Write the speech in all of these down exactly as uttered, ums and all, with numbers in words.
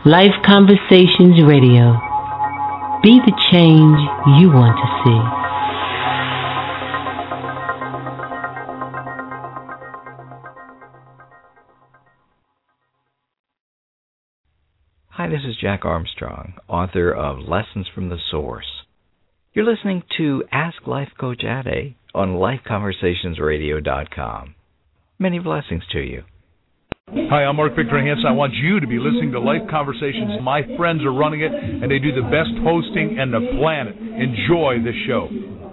Life Conversations Radio. Be the change you want to see. Hi, this is Jack Armstrong, author of Lessons from the Source. You're listening to Ask Life Coach Ade on life conversations radio dot com. Many blessings to you. Hi, I'm Mark Victor Hansen. I want you to be listening to Life Conversations. My friends are running it, and they do the best hosting on the planet. Enjoy the show.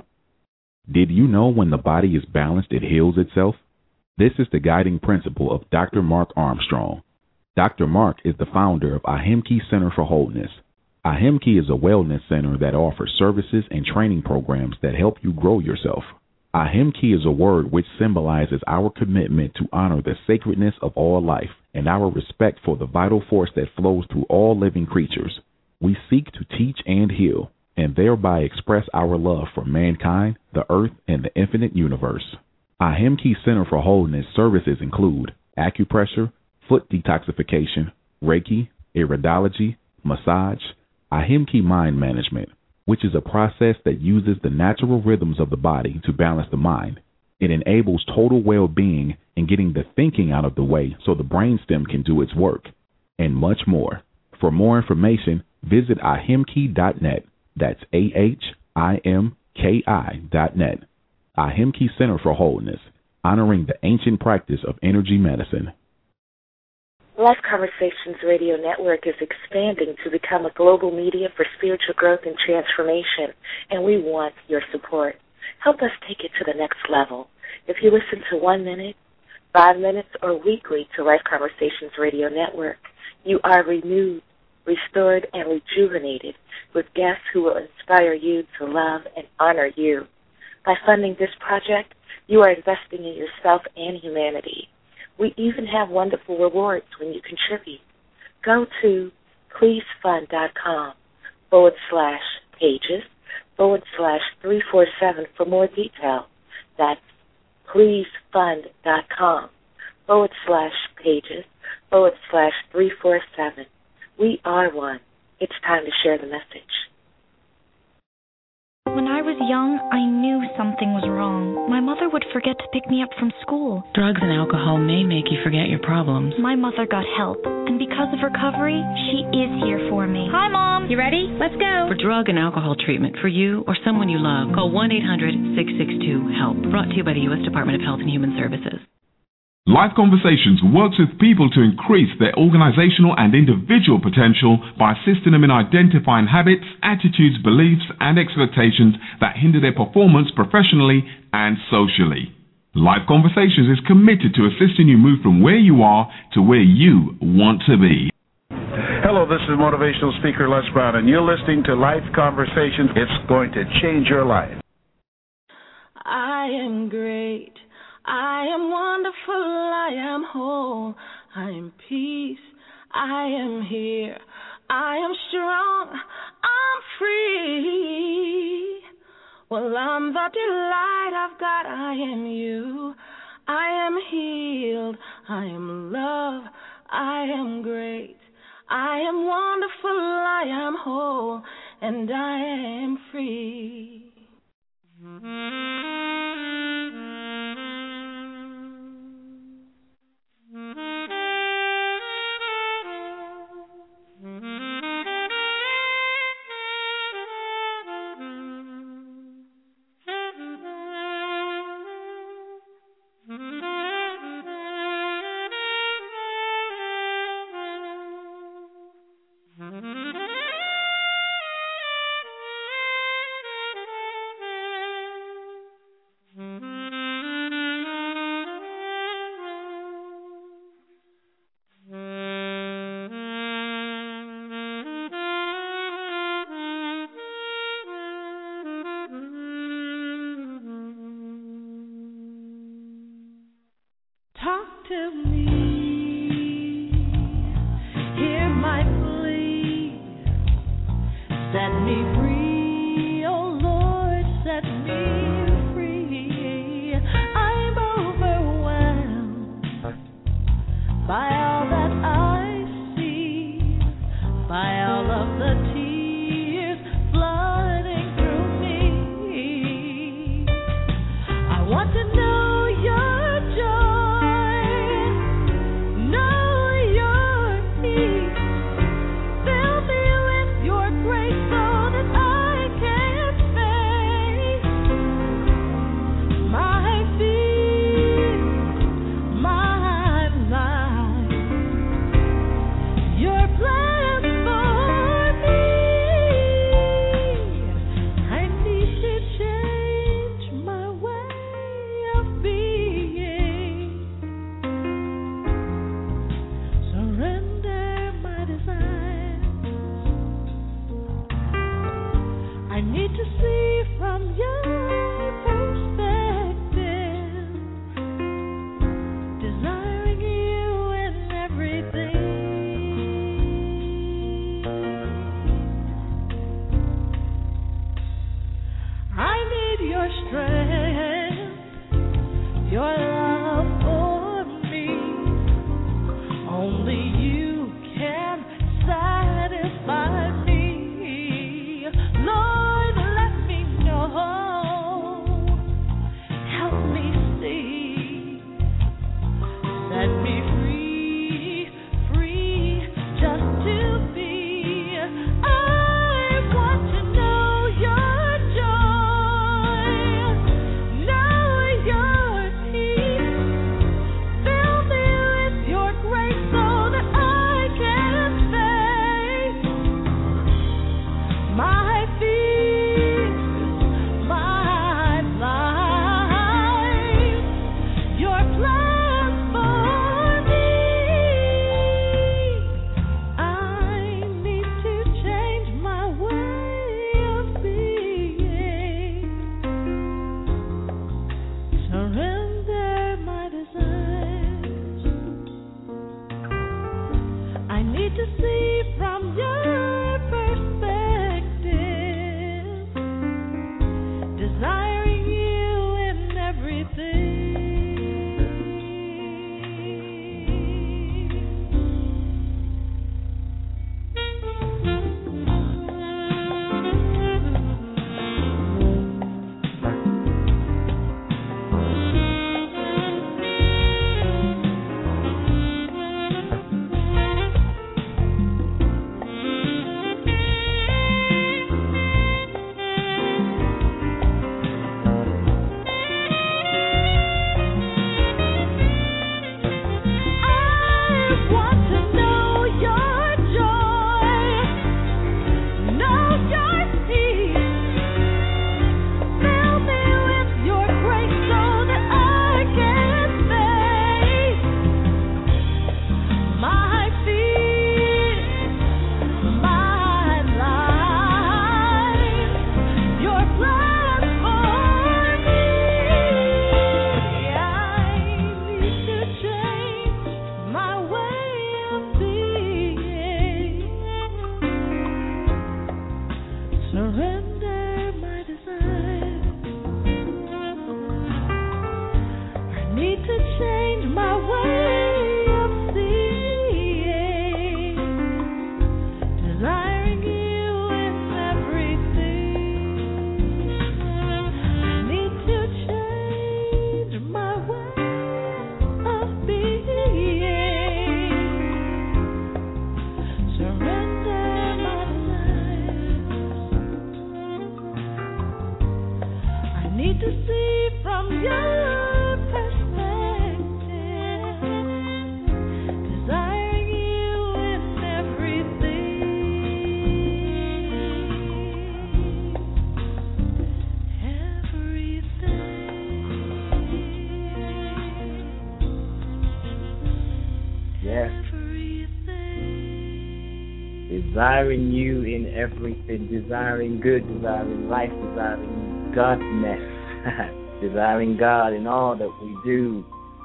Did you know when the body is balanced, it heals itself? This is the guiding principle of Doctor Mark Armstrong. Doctor Mark is the founder of Ahimki Center for Wholeness. Ahimki is a wellness center that offers services and training programs that help you grow yourself. Ahimki is a word which symbolizes our commitment to honor the sacredness of all life and our respect for the vital force that flows through all living creatures. We seek to teach and heal, and thereby express our love for mankind, the earth, and the infinite universe. Ahimki Center for Wholeness services include acupressure, foot detoxification, Reiki, iridology, massage, Ahimki mind management, which is a process that uses the natural rhythms of the body to balance the mind. It enables total well-being and getting the thinking out of the way so the brainstem can do its work, and much more. For more information, visit ahimki dot net. That's A H I M K I dot net. Ahimki Center for Wholeness, honoring the ancient practice of energy medicine. Life Conversations Radio Network is expanding to become a global media for spiritual growth and transformation, and we want your support. Help us take it to the next level. If you listen to one minute, five minutes, or weekly to Life Conversations Radio Network, you are renewed, restored, and rejuvenated with guests who will inspire you to love and honor you. By funding this project, you are investing in yourself and humanity. We even have wonderful rewards when you contribute. Go to pleasefund.com forward slash pages forward slash 347 for more detail. That's pleasefund.com forward slash pages forward slash 347. We are one. It's time to share the message. When I was young, I knew something was wrong. My mother would forget to pick me up from school. Drugs and alcohol may make you forget your problems. My mother got help, and because of recovery, she is here for me. Hi, Mom. You ready? Let's go. For drug and alcohol treatment for you or someone you love, call one eight hundred six six two HELP. Brought to you by the U S Department of Health and Human Services. Life Conversations works with people to increase their organizational and individual potential by assisting them in identifying habits, attitudes, beliefs, and expectations that hinder their performance professionally and socially. Life Conversations is committed to assisting you move from where you are to where you want to be. Hello, this is motivational speaker Les Brown, and you're listening to Life Conversations. It's going to change your life. I am great. I am wonderful, I am whole, I am peace, I am here, I am strong, I'm free. Well, I'm the delight of God, I am you, I am healed, I am love, I am great, I am wonderful, I am whole, and I am free. Desiring you in everything, desiring good, desiring life, desiring godness, desiring God in all that we do.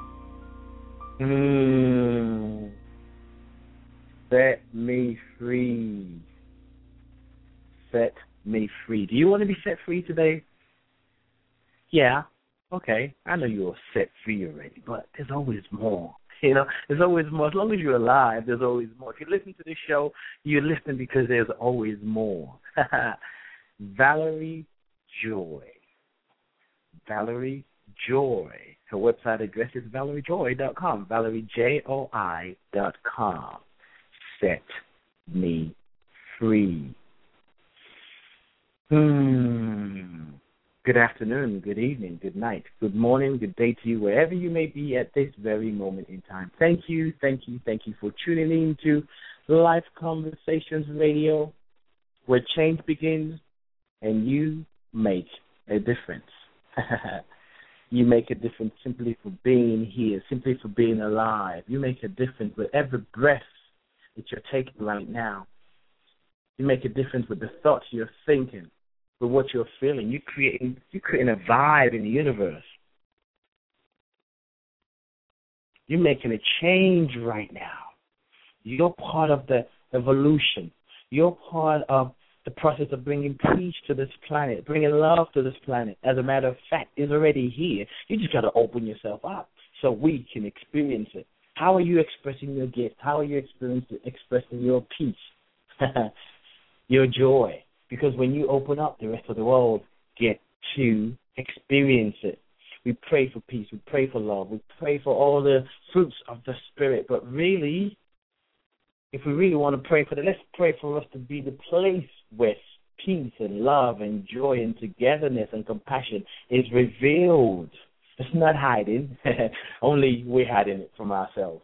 Mm. Set me free. Set me free. Do you want to be set free today? Yeah. Okay. I know you're set free already, but there's always more. You know, there's always more. As long as you're alive, there's always more. If you listen to this show, you're listening because there's always more. Valerie Joy. Valerie Joy. Her website address is valerie joy dot com. Valerie, J O I dot com. Set me free. Hmm. Good afternoon, good evening, good night, good morning, good day to you, wherever you may be at this very moment in time. Thank you, thank you, thank you for tuning in to Life Conversations Radio, where change begins and you make a difference. You make a difference simply for being here, simply for being alive. You make a difference with every breath that you're taking right now. You make a difference with the thoughts you're thinking, with what you're feeling. You're creating, you're creating a vibe in the universe. You're making a change right now. You're part of the evolution. You're part of the process of bringing peace to this planet, bringing love to this planet. As a matter of fact, it's already here. You just got to open yourself up so we can experience it. How are you expressing your gift? How are you experiencing, expressing your peace, your joy? Because when you open up, the rest of the world get to experience it. We pray for peace. We pray for love. We pray for all the fruits of the Spirit. But really, if we really want to pray for that, let's pray for us to be the place where peace and love and joy and togetherness and compassion is revealed. It's not hiding. Only we're hiding it from ourselves.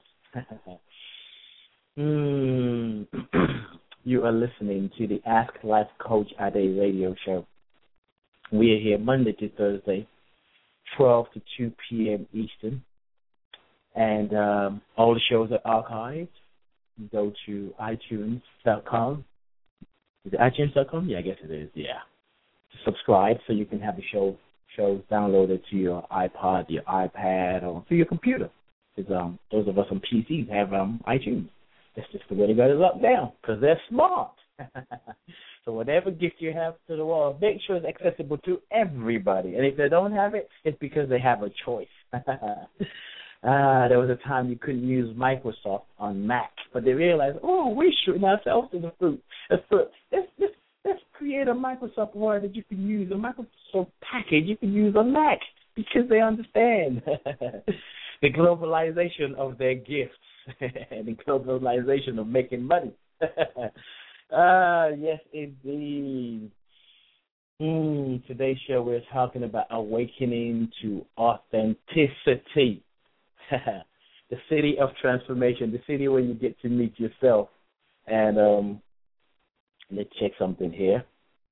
mm. You are listening to the Ask Life Coach Ade radio show. We are here Monday to Thursday, twelve to two p.m. Eastern. And um, all the shows are archived. You go to i tunes dot com. Is it i tunes dot com? Yeah, I guess it is, yeah. Subscribe so you can have the show shows downloaded to your iPod, your iPad, or to your computer. Because um, those of us on P Cs have um, iTunes. That's just the way they got it locked down, because they're smart. So whatever gift you have to the world, make sure it's accessible to everybody. And if they don't have it, it's because they have a choice. Ah, there was a time you couldn't use Microsoft on Mac, but they realized, oh, we're shooting ourselves in the foot. Let's, let's, let's, let's create a Microsoft Word that you can use, a Microsoft package you can use on Mac, because they understand the globalization of their gifts and the globalization of making money. Ah, yes, indeed. Mm, today's show we're talking about awakening to authenticity. The city of transformation, the city where you get to meet yourself. And um, let's check something here.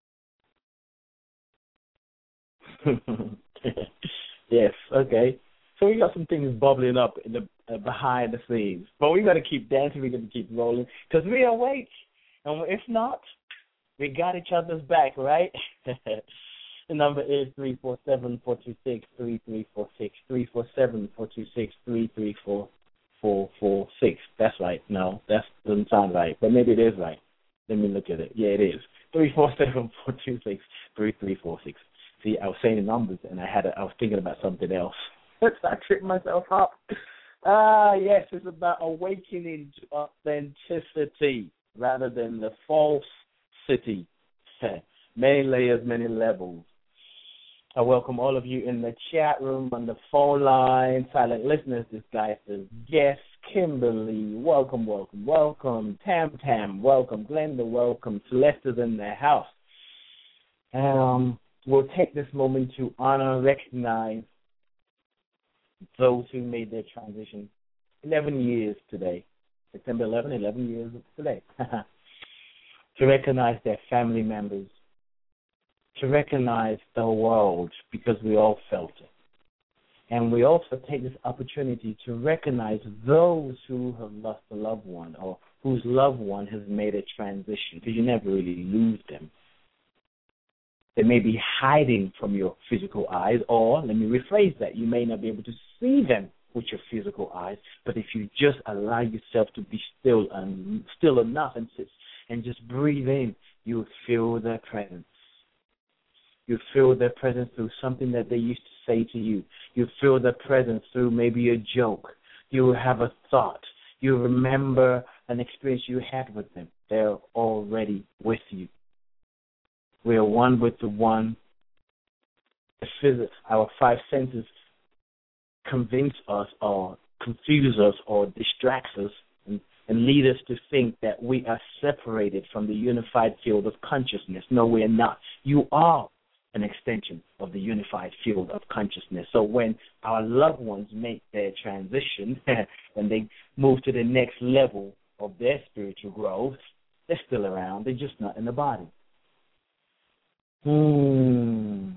Yes, okay. So we got some things bubbling up in the uh, behind the scenes. But we got to keep dancing, we got to keep rolling, because we're awake. And if not, we got each other's back, right? The number is three four seven, four two six, three three four six, three four seven, four two six, three three four four four six. That's right. No, that doesn't sound right, but maybe it is right. Let me look at it. Yeah, it is. three four seven, four two six, three three four six. See, I was saying the numbers, and I had a, I was thinking about something else. I tripped myself up. Ah, yes, it's about awakening to authenticity rather than the false city. Many layers, many levels. I welcome all of you in the chat room, on the phone line, silent listeners, this guy says, yes, Kimberly, welcome, welcome, welcome. Tam Tam, welcome. Glenda, welcome. Celeste's in the house. Um, we'll take this moment to honor and recognize those who made their transition. eleven years today. September eleventh, eleven years today. To recognize their family members. To recognize the world, because we all felt it. And we also take this opportunity to recognize those who have lost a loved one or whose loved one has made a transition, because you never really lose them. They may be hiding from your physical eyes, or, let me rephrase that, you may not be able to see them with your physical eyes, but if you just allow yourself to be still and still enough and sit and just breathe in, you'll feel their presence. You feel their presence through something that they used to say to you. You feel their presence through maybe a joke. You have a thought. You remember an experience you had with them. They're already with you. We are one with the one. The physics, our five senses convince us or confuse us or distracts us and, and lead us to think that we are separated from the unified field of consciousness. No, we're not. You are an extension of the unified field of consciousness. So when our loved ones make their transition and they move to the next level of their spiritual growth, they're still around. They're just not in the body. Hmm.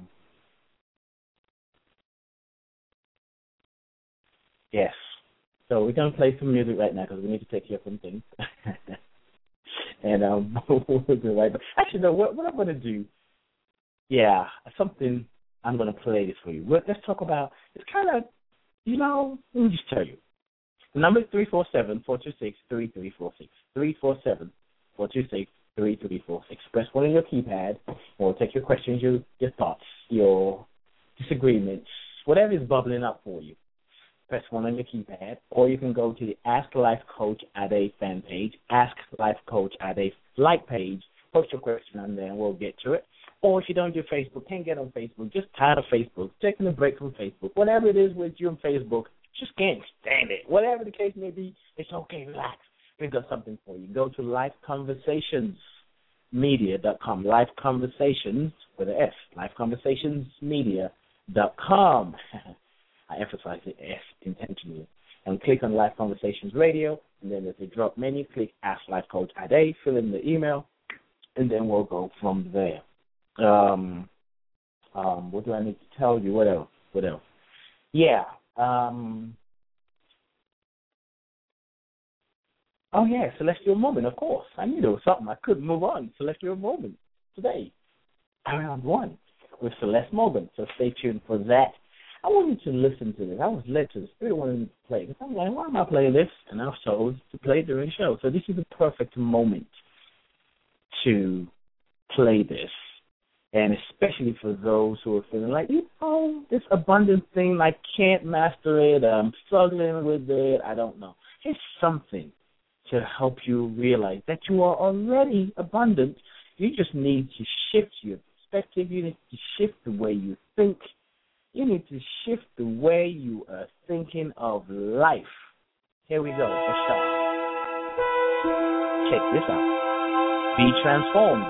Yes. So we're going to play some music right now because we need to take care of some things. and um, we'll be right back. Actually, no, what, what I'm going to do, yeah, something, I'm going to play this for you. Let's talk about, it's kind of, you know, let me just tell you. The number is three four seven, four two six, three three four six. three four seven, four two six, three three four six. Press one on your keypad. We'll take your questions, your, your thoughts, your disagreements, whatever is bubbling up for you. Press one on your keypad, or you can go to the Ask Life Coach at a fan page, Ask Life Coach at a like page, post your question on there, and we'll get to it. Or if you don't do Facebook, can't get on Facebook, just tired of Facebook, taking a break from Facebook, whatever it is with you on Facebook, just can't stand it. Whatever the case may be, it's okay, relax. We've got something for you. Go to life conversations media dot com, Life Conversations with an S, life conversations media dot com. I emphasize the S intentionally. And click on Life Conversations Radio, and then there's a drop menu. Click Ask Life Coach Ade, fill in the email, and then we'll go from there. Um, um, what do I need to tell you? What else? What else? Yeah. Um, oh, yeah, Celestial Moment, of course. I knew there was something. I couldn't move on. Celestial Moment today, around one, with Celeste Morgan. So stay tuned for that. I wanted to listen to this. I was led to the Spirit wanted to play this. I'm like, why am I playing this? And I was told to play it during the show. So this is the perfect moment to play this. And especially for those who are feeling like, you know, this abundance thing, I can't master it, I'm struggling with it, I don't know. It's something to help you realize that you are already abundant. You just need to shift your perspective. You need to shift the way you think. You need to shift the way you are thinking of life. Here we go, for sure. Check this out. Be transformed.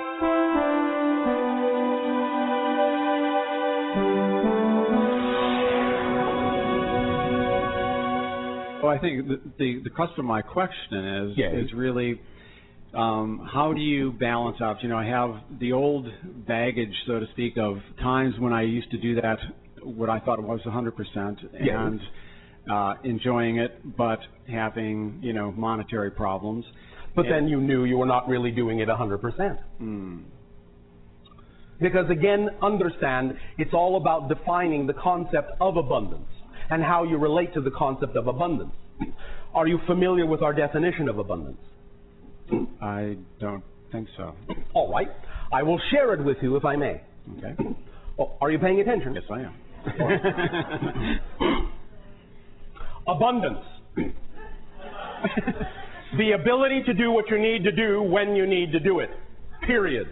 Well, I think the, the, the crux of my question is, yeah. is really um, how do you balance out? You know, I have the old baggage, so to speak, of times when I used to do that, what I thought was one hundred percent, yeah. and uh, enjoying it, but having, you know, monetary problems. But and, then you knew you were not really doing it one hundred percent. Mm. Because, again, understand, it's all about defining the concept of abundance and how you relate to the concept of abundance. Are you familiar with our definition of abundance? I don't think so. All right. I will share it with you if I may. Okay. Oh, are you paying attention? Yes, I am. Abundance. The ability to do what you need to do when you need to do it. Period.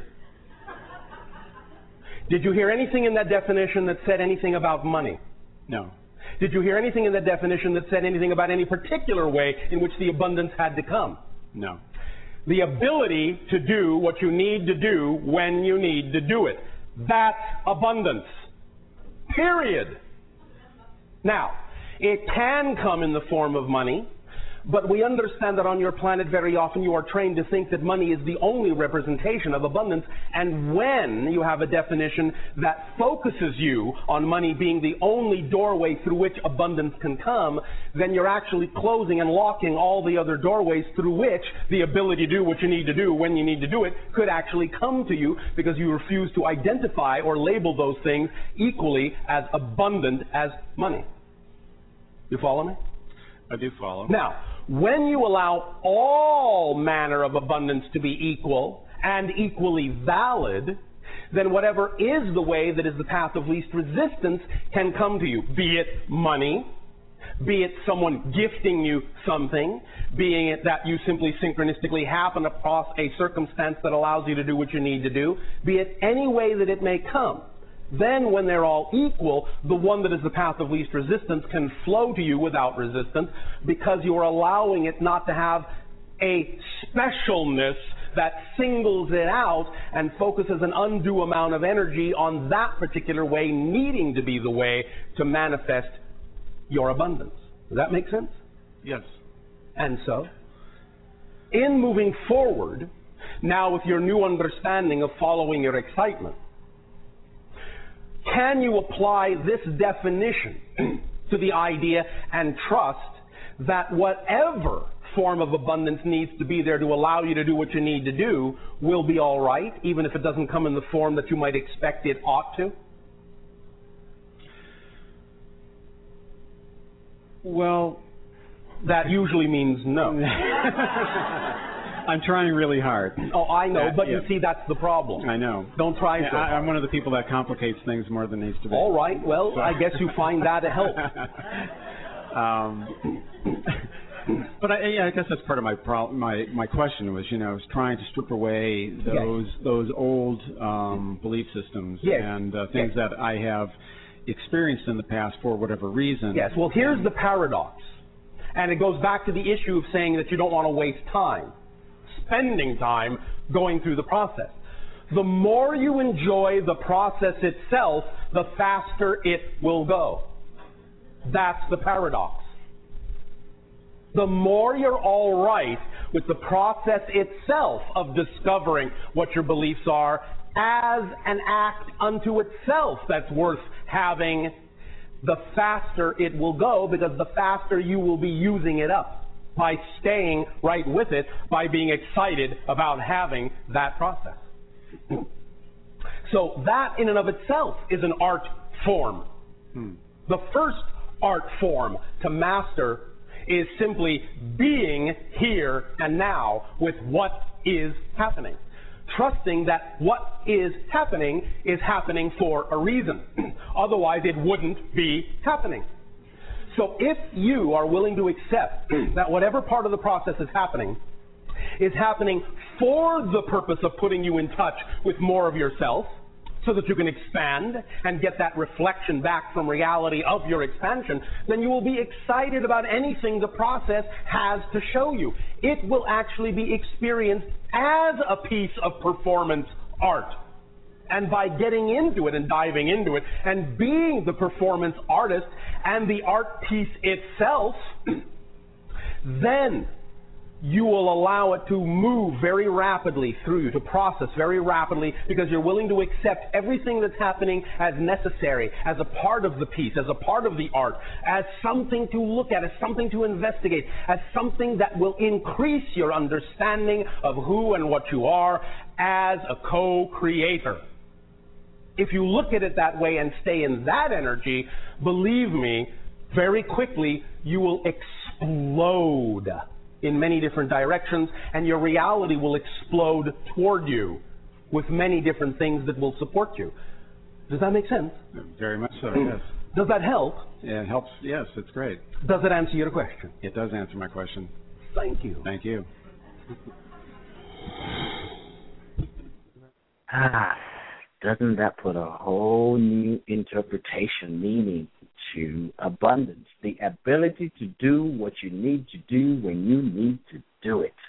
Did you hear anything in that definition that said anything about money? No. Did you hear anything in that definition that said anything about any particular way in which the abundance had to come? No. The ability to do what you need to do when you need to do it. That's abundance. Period. Now, it can come in the form of money, but we understand that on your planet very often you are trained to think that money is the only representation of abundance, and when you have a definition that focuses you on money being the only doorway through which abundance can come, then you're actually closing and locking all the other doorways through which the ability to do what you need to do when you need to do it could actually come to you, because you refuse to identify or label those things equally as abundant as money. You follow me? I do follow. Now, when you allow all manner of abundance to be equal and equally valid, then whatever is the way that is the path of least resistance can come to you, be it money, be it someone gifting you something, being it that you simply synchronistically happen across a circumstance that allows you to do what you need to do, be it any way that it may come. Then when they're all equal, the one that is the path of least resistance can flow to you without resistance because you are allowing it not to have a specialness that singles it out and focuses an undue amount of energy on that particular way needing to be the way to manifest your abundance. Does that make sense? Yes. And so, in moving forward, now with your new understanding of following your excitement, can you apply this definition to the idea and trust that whatever form of abundance needs to be there to allow you to do what you need to do will be all right, even if it doesn't come in the form that you might expect it ought to? Well, that usually means no. I'm trying really hard. Oh, I know, Uh, but yeah. you see, that's the problem. I know. Don't try Yeah, so I, hard. I'm one of the people that complicates things more than needs to be. All right, well, So- I guess you find that a help. um, but I, yeah, I guess that's part of my problem. My my question was, you know, is trying to strip away those Yes. those old um, belief systems Yes. and uh, things Yes. that I have experienced in the past for whatever reason. Yes, well, here's the paradox. And it goes back to the issue of saying that you don't want to waste time, spending time going through the process. The more you enjoy the process itself, the faster it will go. That's the paradox. The more you're all right with the process itself of discovering what your beliefs are as an act unto itself that's worth having, the faster it will go, because the faster you will be using it up by staying right with it, by being excited about having that process. So that in and of itself is an art form. Hmm. The first art form to master is simply being here and now with what is happening. Trusting that what is happening is happening for a reason. Otherwise, it wouldn't be happening. So if you are willing to accept that whatever part of the process is happening is happening for the purpose of putting you in touch with more of yourself, so that you can expand and get that reflection back from reality of your expansion, then you will be excited about anything the process has to show you. It will actually be experienced as a piece of performance art. And by getting into it and diving into it and being the performance artist and the art piece itself, then you will allow it to move very rapidly through you, to process very rapidly, because you're willing to accept everything that's happening as necessary, as a part of the piece, as a part of the art, as something to look at, as something to investigate, as something that will increase your understanding of who and what you are as a co-creator. If you look at it that way and stay in that energy, believe me, very quickly you will explode in many different directions, and your reality will explode toward you with many different things that will support you. Does that make sense? Very much so, yes. Does that help? Yeah, it helps. Yes, it's great. Does it answer your question? It does answer my question. Thank you. Thank you. Ah, doesn't that put a whole new interpretation, meaning to abundance? The ability to do what you need to do when you need to do it.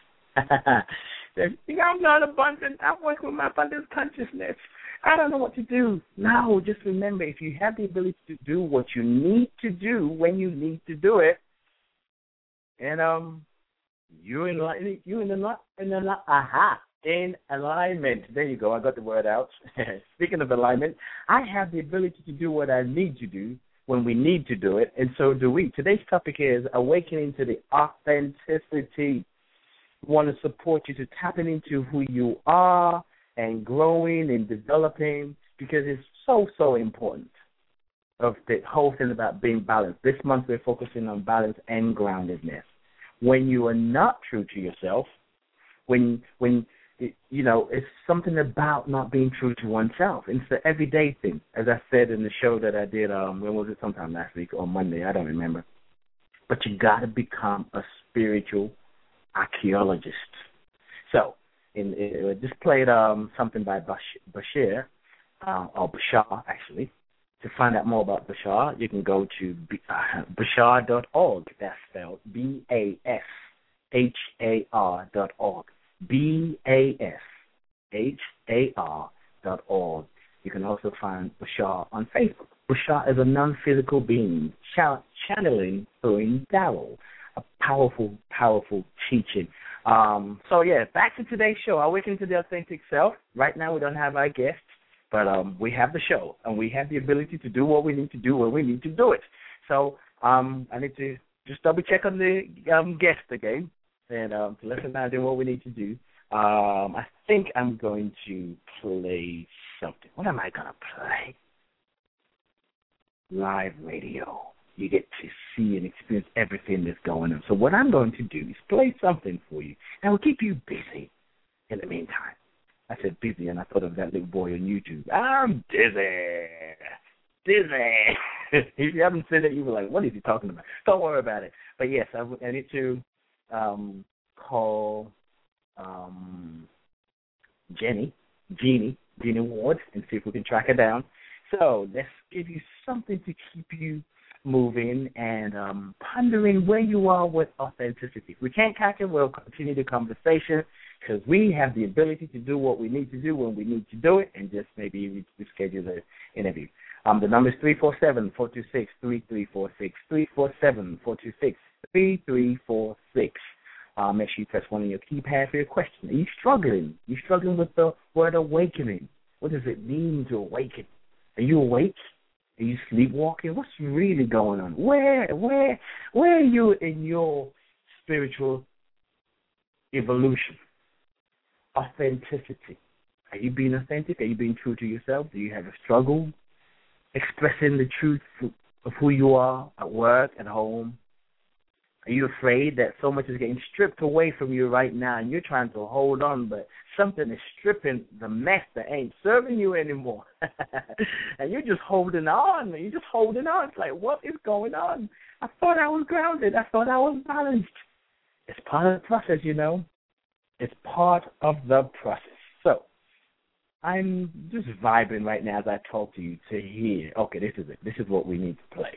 I'm not abundant. I'm working with my abundance consciousness. I don't know what to do. No, just remember, if you have the ability to do what you need to do when you need to do it, and um, you're in li- you in a in a aha in alignment. There you go. I got the word out. Speaking of alignment, I have the ability to do what I need to do when we need to do it, and so do we. Today's topic is awakening to the authenticity. We want to support you to tapping into who you are and growing and developing, because it's so, so important of the whole thing about being balanced. This month we're focusing on balance and groundedness. When you are not true to yourself, when, when you know, it's something about not being true to oneself. It's the everyday thing. As I said in the show that I did, um, when was it? Sometime last week or Monday, I don't remember. but you got to become a spiritual archaeologist. So, in, in just played um, something by Bashir, uh, or Bashar, actually. To find out more about Bashar, you can go to uh, bashar dot org. That's spelled B A S H A R dot org. B A S H A R dot org. You can also find Bashar on Facebook. Bashar is a non-physical being, ch- channeling through Darrell. A powerful, powerful teaching. Um, so, yeah, back to today's show. Awaken to the Authentic Self. Right now we don't have our guests. But um, we have the show, and we have the ability to do what we need to do when we need to do it. So um, I need to just double-check on the um, guest again, and um, to let them know what we need to do. Um, I think I'm going to play something. What am I going to play? Live radio. You get to see and experience everything that's going on. So what I'm going to do is play something for you, and we'll keep you busy in the meantime. I said busy, and I thought of that little boy on YouTube. I'm dizzy. Dizzy. If you haven't said it, you were like, what is he talking about? Don't worry about it. But, yes, I, I need to um, call um, Jenny, Jeannie, Jeannie Ward, and see if we can track her down. So let's give you something to keep you moving and um, pondering where you are with authenticity. If we can't catch it, we'll continue the conversation, because we have the ability to do what we need to do when we need to do it, and just maybe reschedule the interview. Um, the number is three four seven, four two six, three three four six, three four seven, four two six, three three four six. Uh, make sure you press one on your keypad for your question. Are you struggling? Are you struggling with the word awakening? What does it mean to awaken? Are you awake? Are you sleepwalking? What's really going on? Where, where, where are you in your spiritual evolution? Authenticity. Are you being authentic? Are you being true to yourself? Do you have a struggle expressing the truth of who you are at work, at home? Are you afraid that so much is getting stripped away from you right now and you're trying to hold on, but something is stripping the mess that ain't serving you anymore? And you're just holding on. You're just holding on. It's like, what is going on? I thought I was grounded. I thought I was balanced. It's part of the process, you know. It's part of the process. So I'm just vibing right now as I talk to you to hear, okay, this is it. This is what we need to play.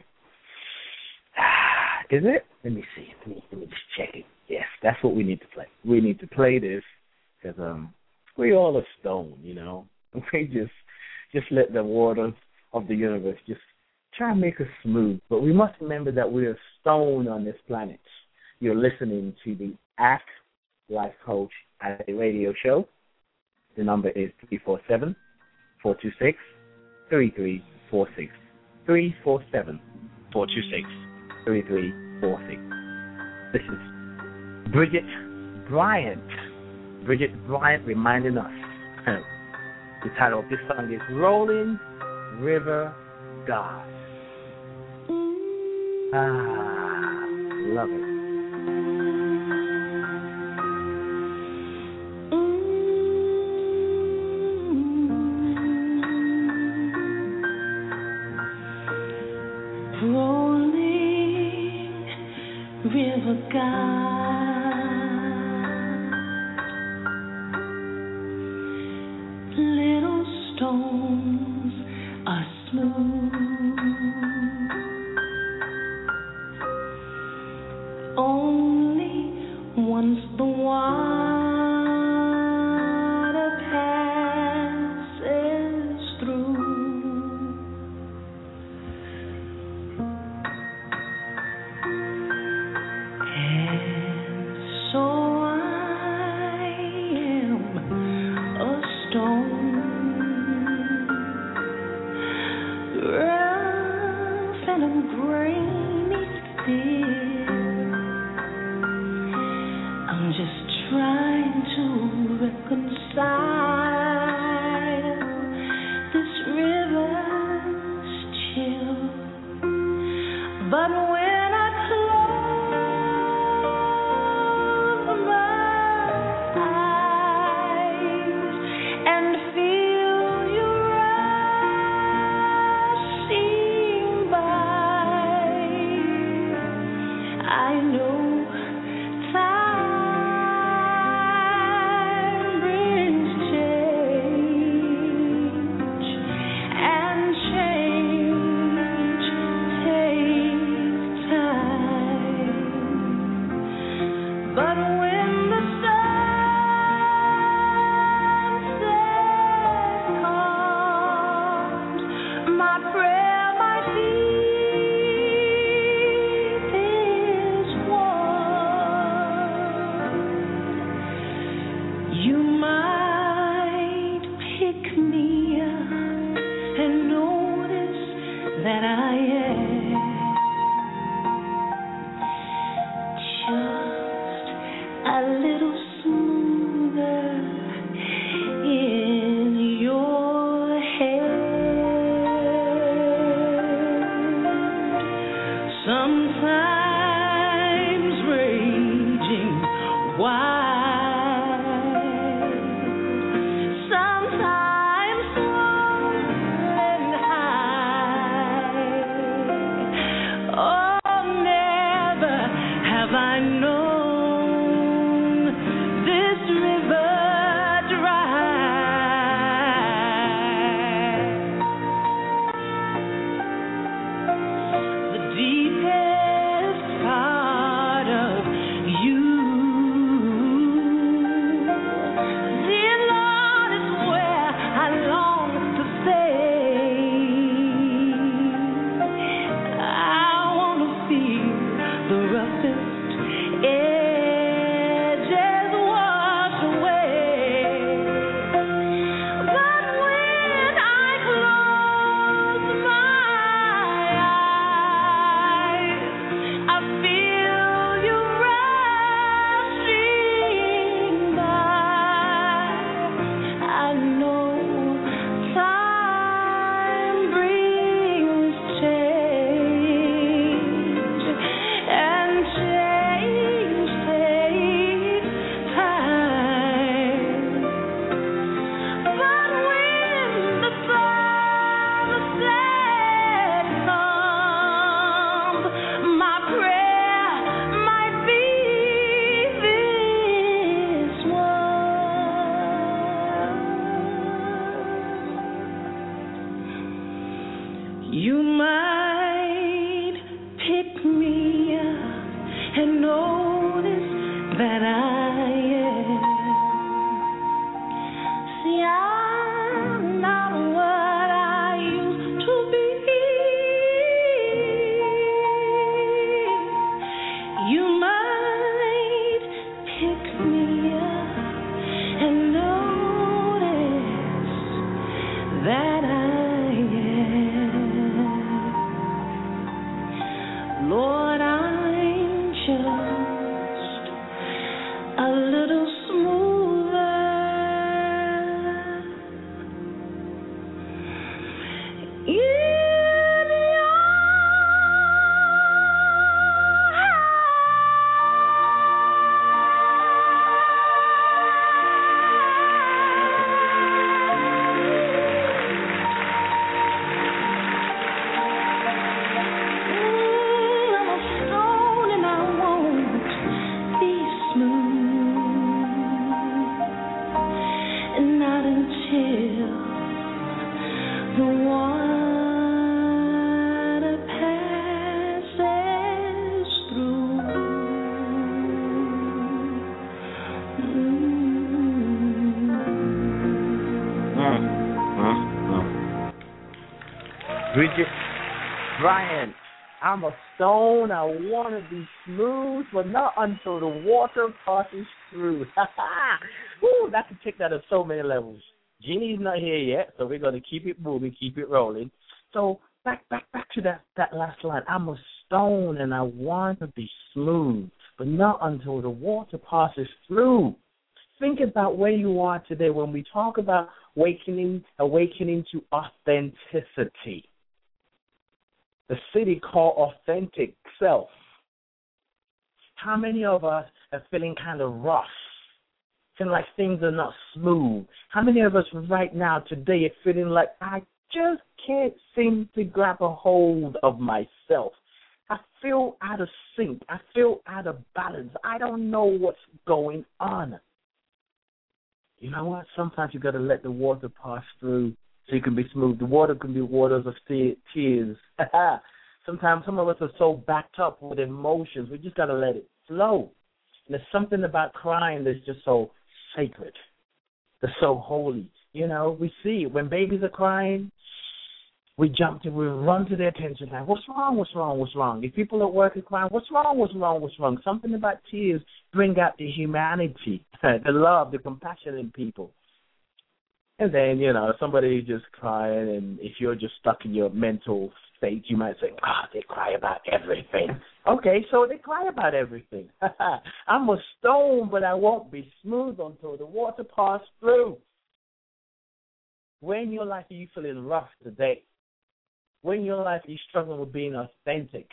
Is it? Let me see. Let me, let me just check it. Yes, that's what we need to play. We need to play this because um, we all are stone, you know. We just just let the waters of the universe just try and make us smooth. But we must remember that we are stone on this planet. You're listening to the Ask Life Coach at a radio show. The number is three four seven, four two six, three three four six. three four seven, four two six, three three four six. This is Bridget Bryant. Bridget Bryant reminding us. The title of this song is Rolling River God. Ah, love it. Rolling river God, little stones are smooth, only once the water passes through. Try But when the sunset comes, my prayer might be this one. You might pick me up and notice that I am just a little smoother in your head. Sometimes raging wild, sometimes swollen high. Oh, never have I known this river dry. The deepest part of you, dear Lord, is where I long to stay. I want to feel the roughest edges wash away. But when I close my eyes, I feel you rushing by. I know time brings change, and change takes time. But when the sunset comes, my prayer might be this one. You might pick me up and notice that I am. See, I'm not what I used to be. You might pick me up and notice that I am. Lord, I'm just a little smoother in your I'm a stone and I won't be smooth, and not until the water passes through. Bridget Bryant, I'm a stone, I want to be smooth, but not until the water passes through. Woo, that could take that to so many levels. Jeannie's not here yet, so we're going to keep it moving, keep it rolling. So back back, back to that, that last line. I'm a stone and I want to be smooth, but not until the water passes through. Think about where you are today when we talk about awakening, awakening to authenticity. The city called authentic self. How many of us are feeling kind of rough, feeling like things are not smooth? How many of us right now today are feeling like I just can't seem to grab a hold of myself? I feel out of sync. I feel out of balance. I don't know what's going on. You know what? Sometimes you got to let the water pass through so you can be smooth. The water can be waters of tears. Sometimes some of us are so backed up with emotions, we just got to let it flow. And there's something about crying that's just so sacred, that's so holy. You know, we see when babies are crying, we jump to, we run to their attention. Like, what's wrong? What's wrong? What's wrong? If people at work are crying, what's wrong? What's wrong? What's wrong? Something about tears bring out the humanity, the love, the compassion in people. And then, you know, somebody just crying, and if you're just stuck in your mental state, you might say, "Ah, oh, they cry about everything." Okay, so they cry about everything. I'm a stone, but I won't be smooth until the water passes through. When your life are you feeling rough today? When your life you struggling with being authentic?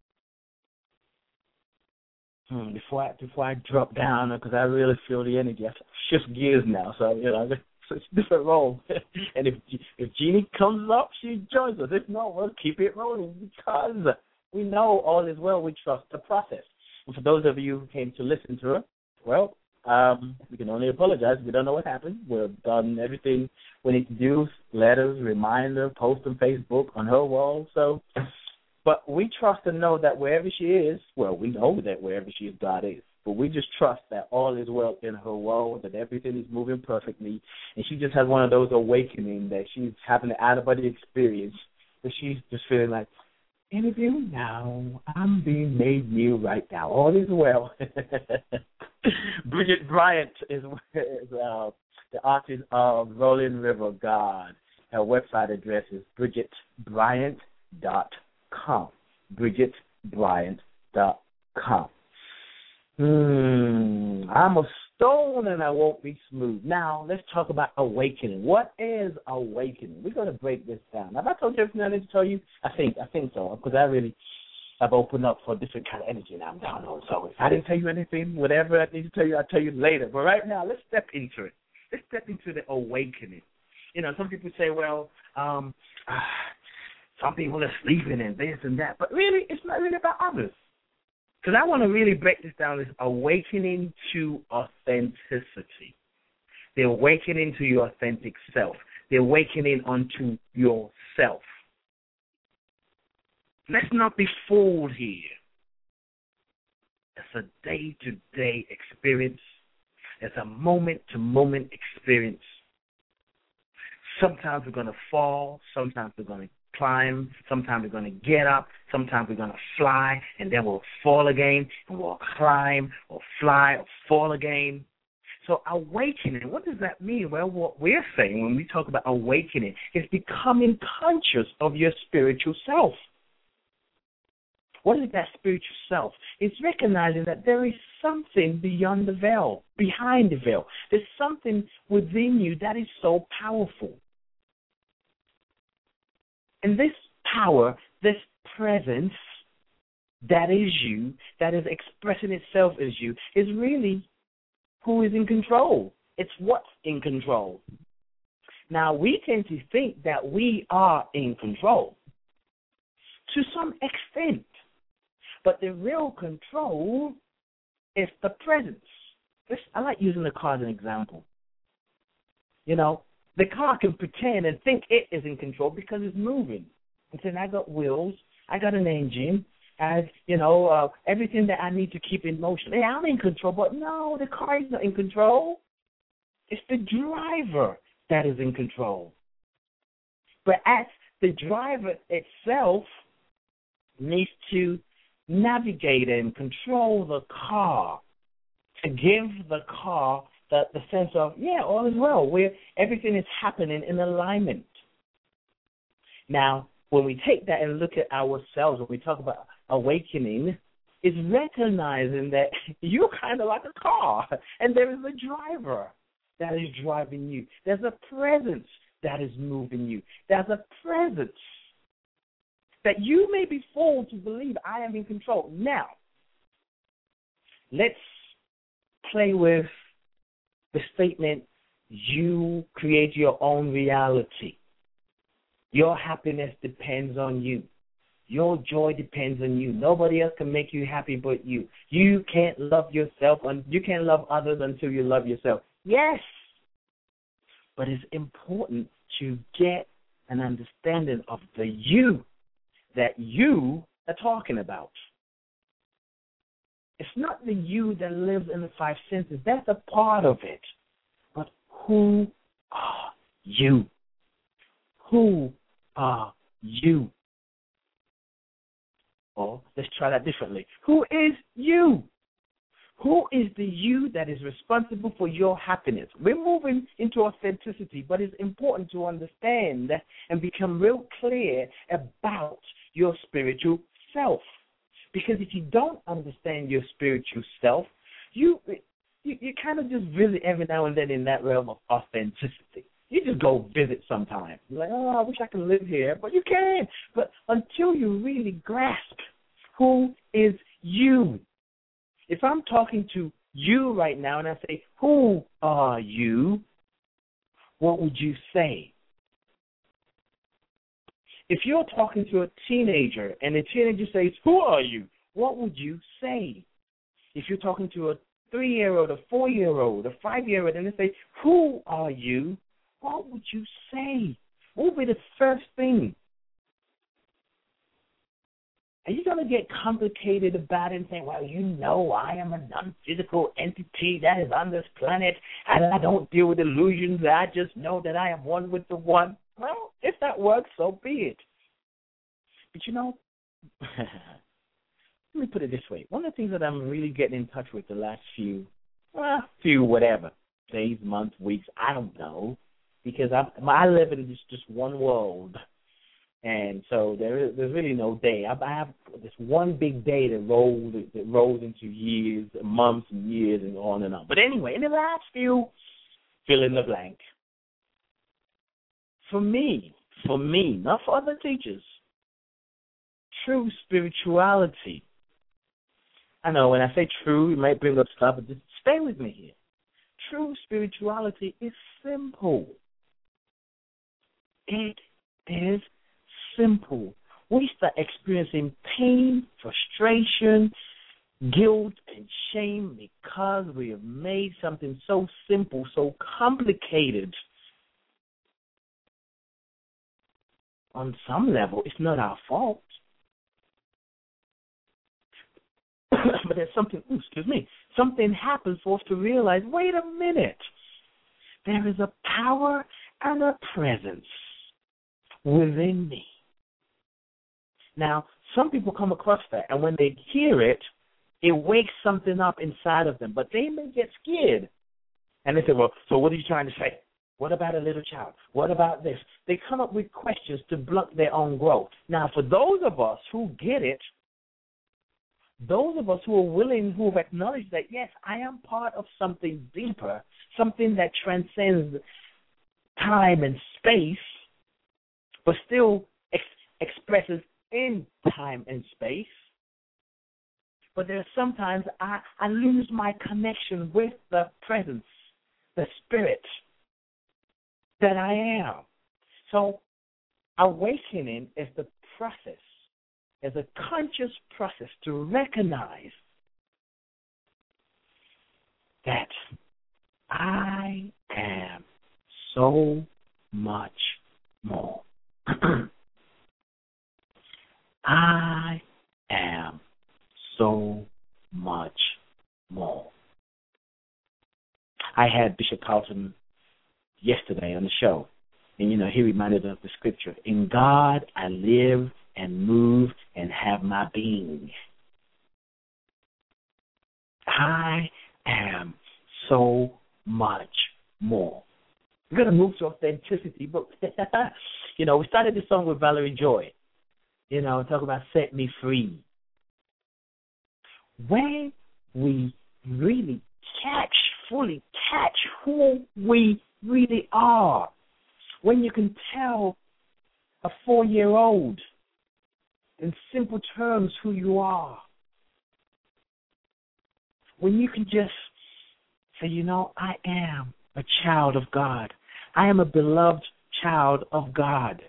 Hmm, before I before I drop down, because I really feel the energy, I shift gears now. So you know, it's a different role. And if if Jeannie comes up, she joins us. If not, we'll keep it rolling because we know all is well. We trust the process. And for those of you who came to listen to her, well, um, we can only apologize. We don't know what happened. We've done everything we need to do, letters, reminder, post on Facebook, on her wall. So, but we trust and know that wherever she is, well, we know that wherever she is, God is. But we just trust that all is well in her world, that everything is moving perfectly. And she just has one of those awakening that she's having an out-of-body experience, that she's just feeling like, interview now, I'm being made new right now. All is well. Bridget Bryant is, is uh, the artist of Rolling River God. Her website address is bridget bryant dot com. bridget bryant dot com. Hmm, I'm a stone and I won't be smooth. Now, let's talk about awakening. What is awakening? We're going to break this down. Have I told you everything I need to tell you? I think, I think so, because I really have opened up for a different kind of energy now. I'm down on. So if I didn't tell you anything, whatever I need to tell you, I'll tell you later. But right now, let's step into it. Let's step into the awakening. You know, some people say, well, um, ah, some people are sleeping and this and that. But really, it's not really about others. Because I want to really break this down as awakening to authenticity. The awakening to your authentic self. The awakening unto yourself. Let's not be fooled here. It's a day-to-day experience. It's a moment-to-moment experience. Sometimes we're going to fall. Sometimes we're going to climb. Sometimes we're going to get up. Sometimes we're going to fly, and then we'll fall again, and we'll climb or fly or fall again. So awakening, what does that mean? Well, what we're saying when we talk about awakening is becoming conscious of your spiritual self. What is that spiritual self? It's recognizing that there is something beyond the veil, behind the veil. There's something within you that is so powerful. And this power, this presence that is you, that is expressing itself as you, is really who is in control. It's what's in control. Now, we tend to think that we are in control to some extent. But the real control is the presence. This, I like using the car as an example. You know, the car can pretend and think it is in control because it's moving. And saying, I got wheels, I got an engine, and, you know, uh, everything that I need to keep in motion. Hey, I'm in control, but no, the car is not in control. It's the driver that is in control. But as the driver itself needs to navigate and control the car to give the car the, the sense of, yeah, all is well, where everything is happening in alignment. Now, when we take that and look at ourselves, when we talk about awakening, is recognizing that you're kind of like a car, and there is a driver that is driving you. There's a presence that is moving you. There's a presence that you may be fooled to believe I am in control. Now, let's play with the statement, you create your own reality. Your happiness depends on you. Your joy depends on you. Nobody else can make you happy but you. You can't love yourself, and you can't love others until you love yourself. Yes, but it's important to get an understanding of the you that you are talking about. It's not the you that lives in the five senses. That's a part of it. But who are you? Who are you? Or let's try that differently. Who is you? Who is the you that is responsible for your happiness? We're moving into authenticity, but it's important to understand and become real clear about your spiritual self. Because if you don't understand your spiritual self, you you, you kind of just visit every now and then in that realm of authenticity. You just go visit sometime. You're like, oh, I wish I could live here, but you can't. But until you really grasp who is you. If I'm talking to you right now and I say, who are you? What would you say? If you're talking to a teenager and the teenager says, who are you? What would you say? If you're talking to a three-year-old, a four-year-old, a five-year-old, and they say, who are you? What would you say? What would be the first thing? Are you going to get complicated about it and say, well, you know I am a non-physical entity that is on this planet and I don't deal with illusions. I just know that I am one with the one. Well, if that works, so be it. But you know, let me put it this way. One of the things that I'm really getting in touch with the last few, well, few whatever, days, months, weeks, I don't know, because I'm, I live in just, just one world. And so there is, there's really no day. I, I have this one big day that rolls that rolls into years, months, and years, and on and on. But anyway, in the last few, fill in the blank. For me, for me, not for other teachers, true spirituality. I know when I say true, you might bring up stuff, but just stay with me here. True spirituality is simple. It is simple. We start experiencing pain, frustration, guilt, and shame because we have made something so simple, so complicated. On some level, it's not our fault. But there's something, ooh, excuse me, something happens for us to realize, wait a minute, there is a power and a presence within me. Now, some people come across that, and when they hear it, it wakes something up inside of them, but they may get scared. And they say, well, so what are you trying to say? What about a little child? What about this? They come up with questions to blunt their own growth. Now, for those of us who get it, those of us who are willing, who have acknowledged that, yes, I am part of something deeper, something that transcends time and space, but still ex- expresses in time and space. But there are sometimes I, I lose my connection with the presence, the spirit that I am. So awakening is the process, is a conscious process to recognize that I am so much more. I am so much more. I had Bishop Carlton yesterday on the show, and, you know, he reminded us of the scripture, in God I live and move and have my being. I am so much more. We're going to move to authenticity, but, you know, we started this song with Valerie Joy. You know, talk about set me free. When we really catch, fully catch who we really are, when you can tell a four-year-old in simple terms who you are, when you can just say, you know, I am a child of God. I am a beloved child of God.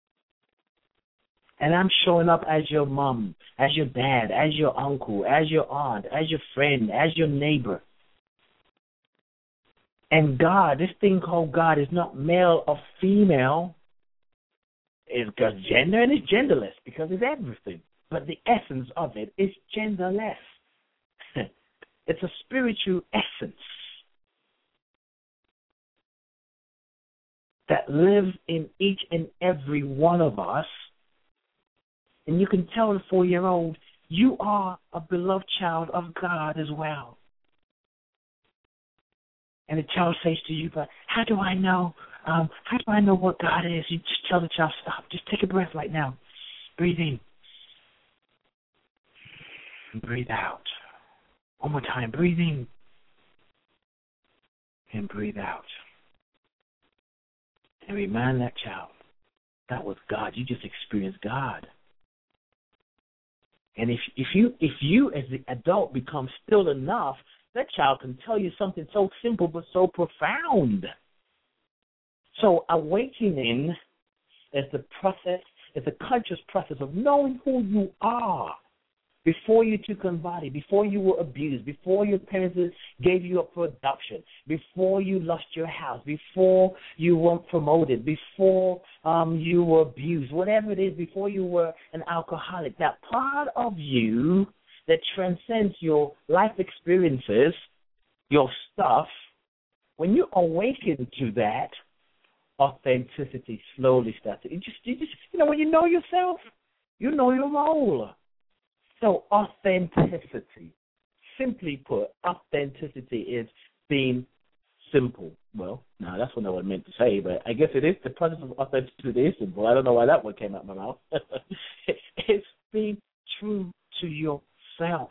And I'm showing up as your mom, as your dad, as your uncle, as your aunt, as your friend, as your neighbor. And God, this thing called God is not male or female. It's got gender and it's genderless because it's everything. But the essence of it is genderless. It's a spiritual essence that lives in each and every one of us. And you can tell the four-year-old, you are a beloved child of God as well. And the child says to you, but how do I know? Um, how do I know what God is? You just tell the child, stop. Just take a breath right now. Breathe in. Breathe out. One more time. Breathe in. And breathe out. And remind that child, that was God. You just experienced God. And if if you if you as the adult become still enough, that child can tell you something so simple but so profound. So awakening is the process, is the conscious process of knowing who you are before you took on body, before you were abused, before your parents gave you up for adoption, before you lost your house, before you weren't promoted, before um, you were abused, whatever it is, before you were an alcoholic. That part of you that transcends your life experiences, your stuff, when you awaken to that, authenticity slowly starts. You just, you just, you know, when you know yourself, you know your role. So authenticity, simply put, authenticity is being simple. Well, no, that's what I meant to say, but I guess it is. The process of authenticity is simple. I don't know why that one came out of my mouth. It's being true to yourself.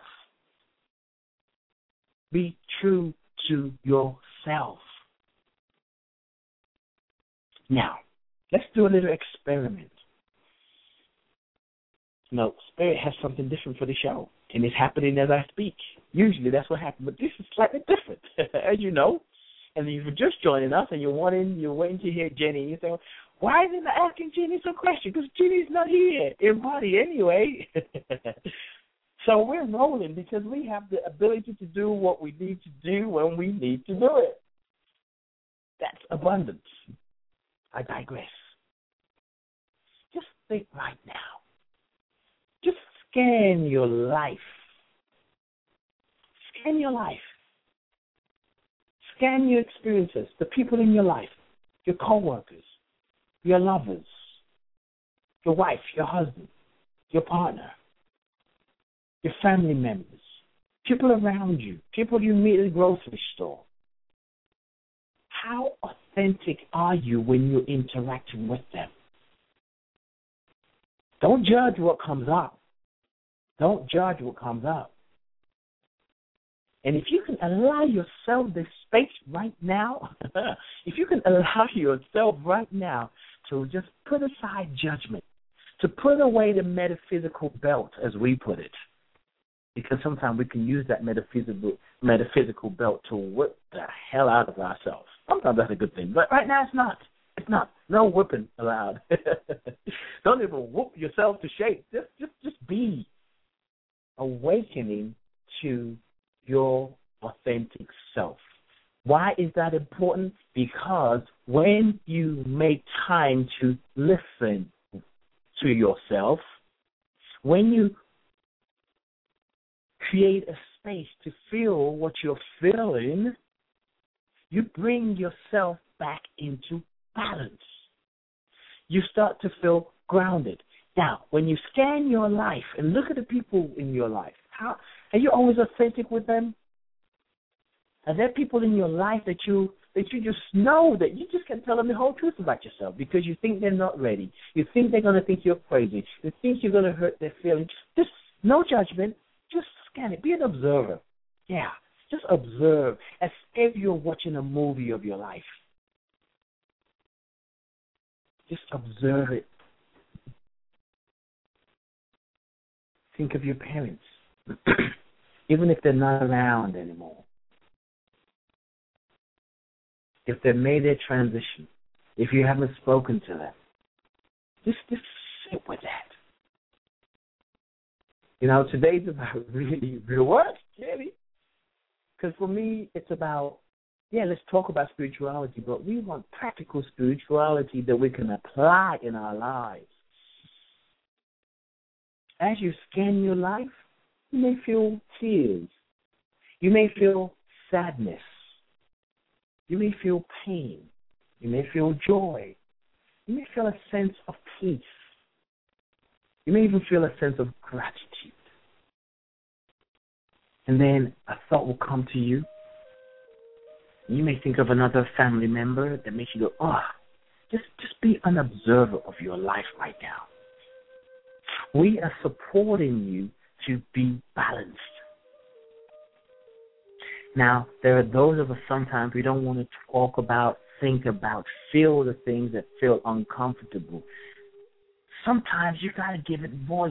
Be true to yourself. Now, let's do a little experiment. No, Spirit has something different for the show, and it's happening as I speak. Usually that's what happens, but this is slightly different, as you know. And if you're just joining us and you're wanting, you're waiting to hear Jenny, you say, why isn't I asking Jenny some questions? Because Jenny's not here in body anyway. So we're rolling because we have the ability to do what we need to do when we need to do it. That's abundance. I digress. Just think right now. Just scan your life. Scan your life. Scan your experiences, the people in your life, your co-workers, your lovers, your wife, your husband, your partner, your family members, people around you, people you meet at the grocery store. How authentic are you when you're interacting with them? Don't judge what comes up. Don't judge what comes up. And if you can allow yourself this space right now, if you can allow yourself right now to just put aside judgment, to put away the metaphysical belt, as we put it, because sometimes we can use that metaphysical metaphysical belt to whip the hell out of ourselves. Sometimes that's a good thing, but right now it's not. It's not. No whipping allowed. Don't even whoop yourself to shape. Just, just, just be awakening to your authentic self. Why is that important? Because when you make time to listen to yourself, when you create a space to feel what you're feeling, you bring yourself back into balance. You start to feel grounded. Now, when you scan your life and look at the people in your life, how are you always authentic with them? Are there people in your life that you that you just know that you just can't tell them the whole truth about yourself because you think they're not ready? You think they're going to think you're crazy. You think you're going to hurt their feelings. Just no judgment. Just scan it. Be an observer. Yeah, just observe as if you're watching a movie of your life. Just observe it. Think of your parents, even if they're not around anymore. If they made their transition, if you haven't spoken to them, just, just sit with that. You know, today's about really real work, Jenny. Because for me, it's about, yeah, let's talk about spirituality, but we want practical spirituality that we can apply in our lives. As you scan your life, you may feel tears. You may feel sadness. You may feel pain. You may feel joy. You may feel a sense of peace. You may even feel a sense of gratitude. And then a thought will come to you. You may think of another family member that makes you go, oh, just, just be an observer of your life right now. We are supporting you to be balanced. Now, there are those of us sometimes we don't want to talk about, think about, feel the things that feel uncomfortable. Sometimes you got to give it voice.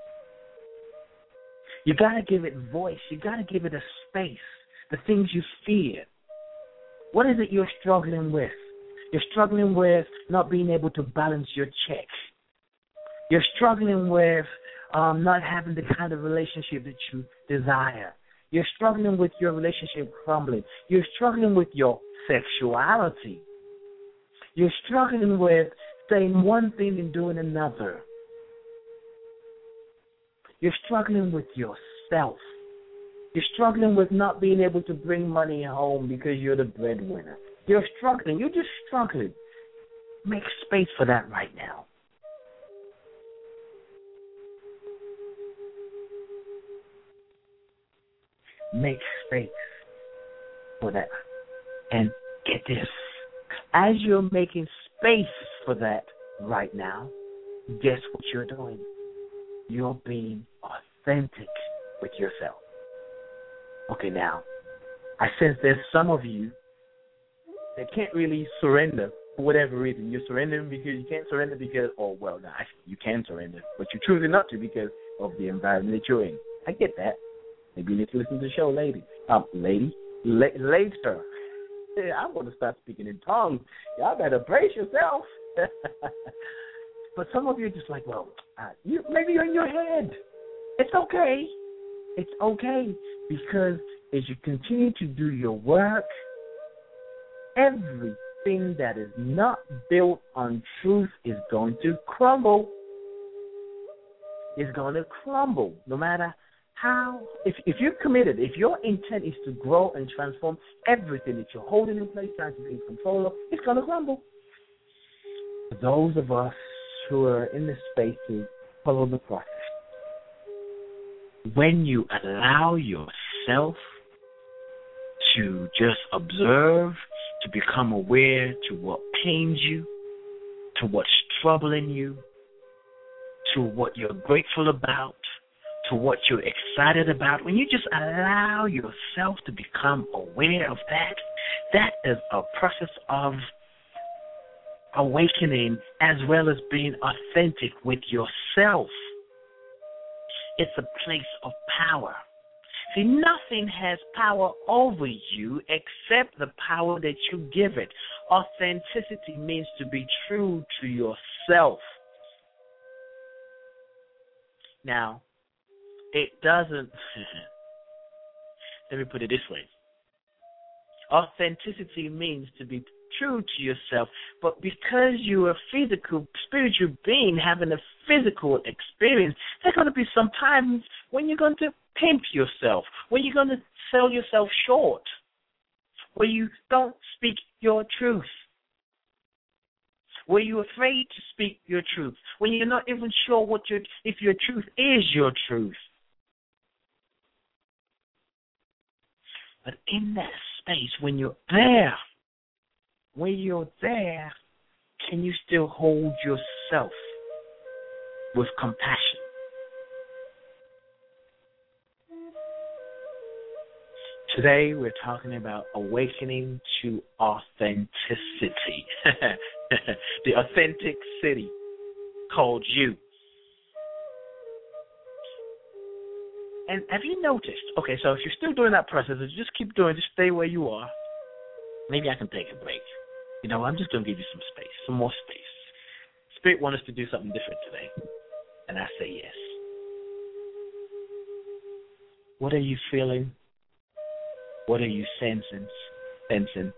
You got to give it voice. You got to give it a space. The things you fear. What is it you're struggling with? You're struggling with not being able to balance your check. You're struggling with um, not having the kind of relationship that you desire. You're struggling with your relationship crumbling. You're struggling with your sexuality. You're struggling with saying one thing and doing another. You're struggling with yourself. You're struggling with not being able to bring money home because you're the breadwinner. You're struggling. You're just struggling. Make space for that right now. Make space for that. And get this. As you're making space for that right now, guess what you're doing? You're being authentic with yourself. Okay, now, I sense there's some of you that can't really surrender for whatever reason. You're surrendering because you can't surrender because, oh, well, no, actually, you can surrender, but you're choosing not to because of the environment that you're in. I get that. Maybe you need to listen to the show, lady. Um, lady? La- later. Yeah, I'm going to start speaking in tongues. Y'all better brace yourself. But some of you are just like, well, uh, you, maybe you're in your head. It's okay. It's okay because as you continue to do your work, everything that is not built on truth is going to crumble. It's going to crumble no matter how. If, if you're committed, if your intent is to grow and transform, everything that you're holding in place, trying to be in control of, it's going to crumble. For those of us who are in this space to follow the process, when you allow yourself to just observe, to become aware to what pains you, to what's troubling you, to what you're grateful about, to what you're excited about, when you just allow yourself to become aware of that, that is a process of awakening as well as being authentic with yourself. It's a place of power. See, nothing has power over you except the power that you give it. Authenticity means to be true to yourself. Now, it doesn't, let me put it this way. Authenticity means to be true to yourself, but because you're a physical, spiritual being having a physical experience, there's going to be some times when you're going to pimp yourself, when you're going to sell yourself short, where you don't speak your truth, where you're afraid to speak your truth, when you're not even sure what your if your truth is your truth. But in that space, when you're there, when you're there, can you still hold yourself with compassion? Today, we're talking about awakening to authenticity. The authentic city called you. And have you noticed, okay, so if you're still doing that process, just keep doing, just stay where you are. Maybe I can take a break. You know, I'm just going to give you some space, some more space. Spirit wants us to do something different today. And I say yes. What are you feeling? What are you sensing? Sensing?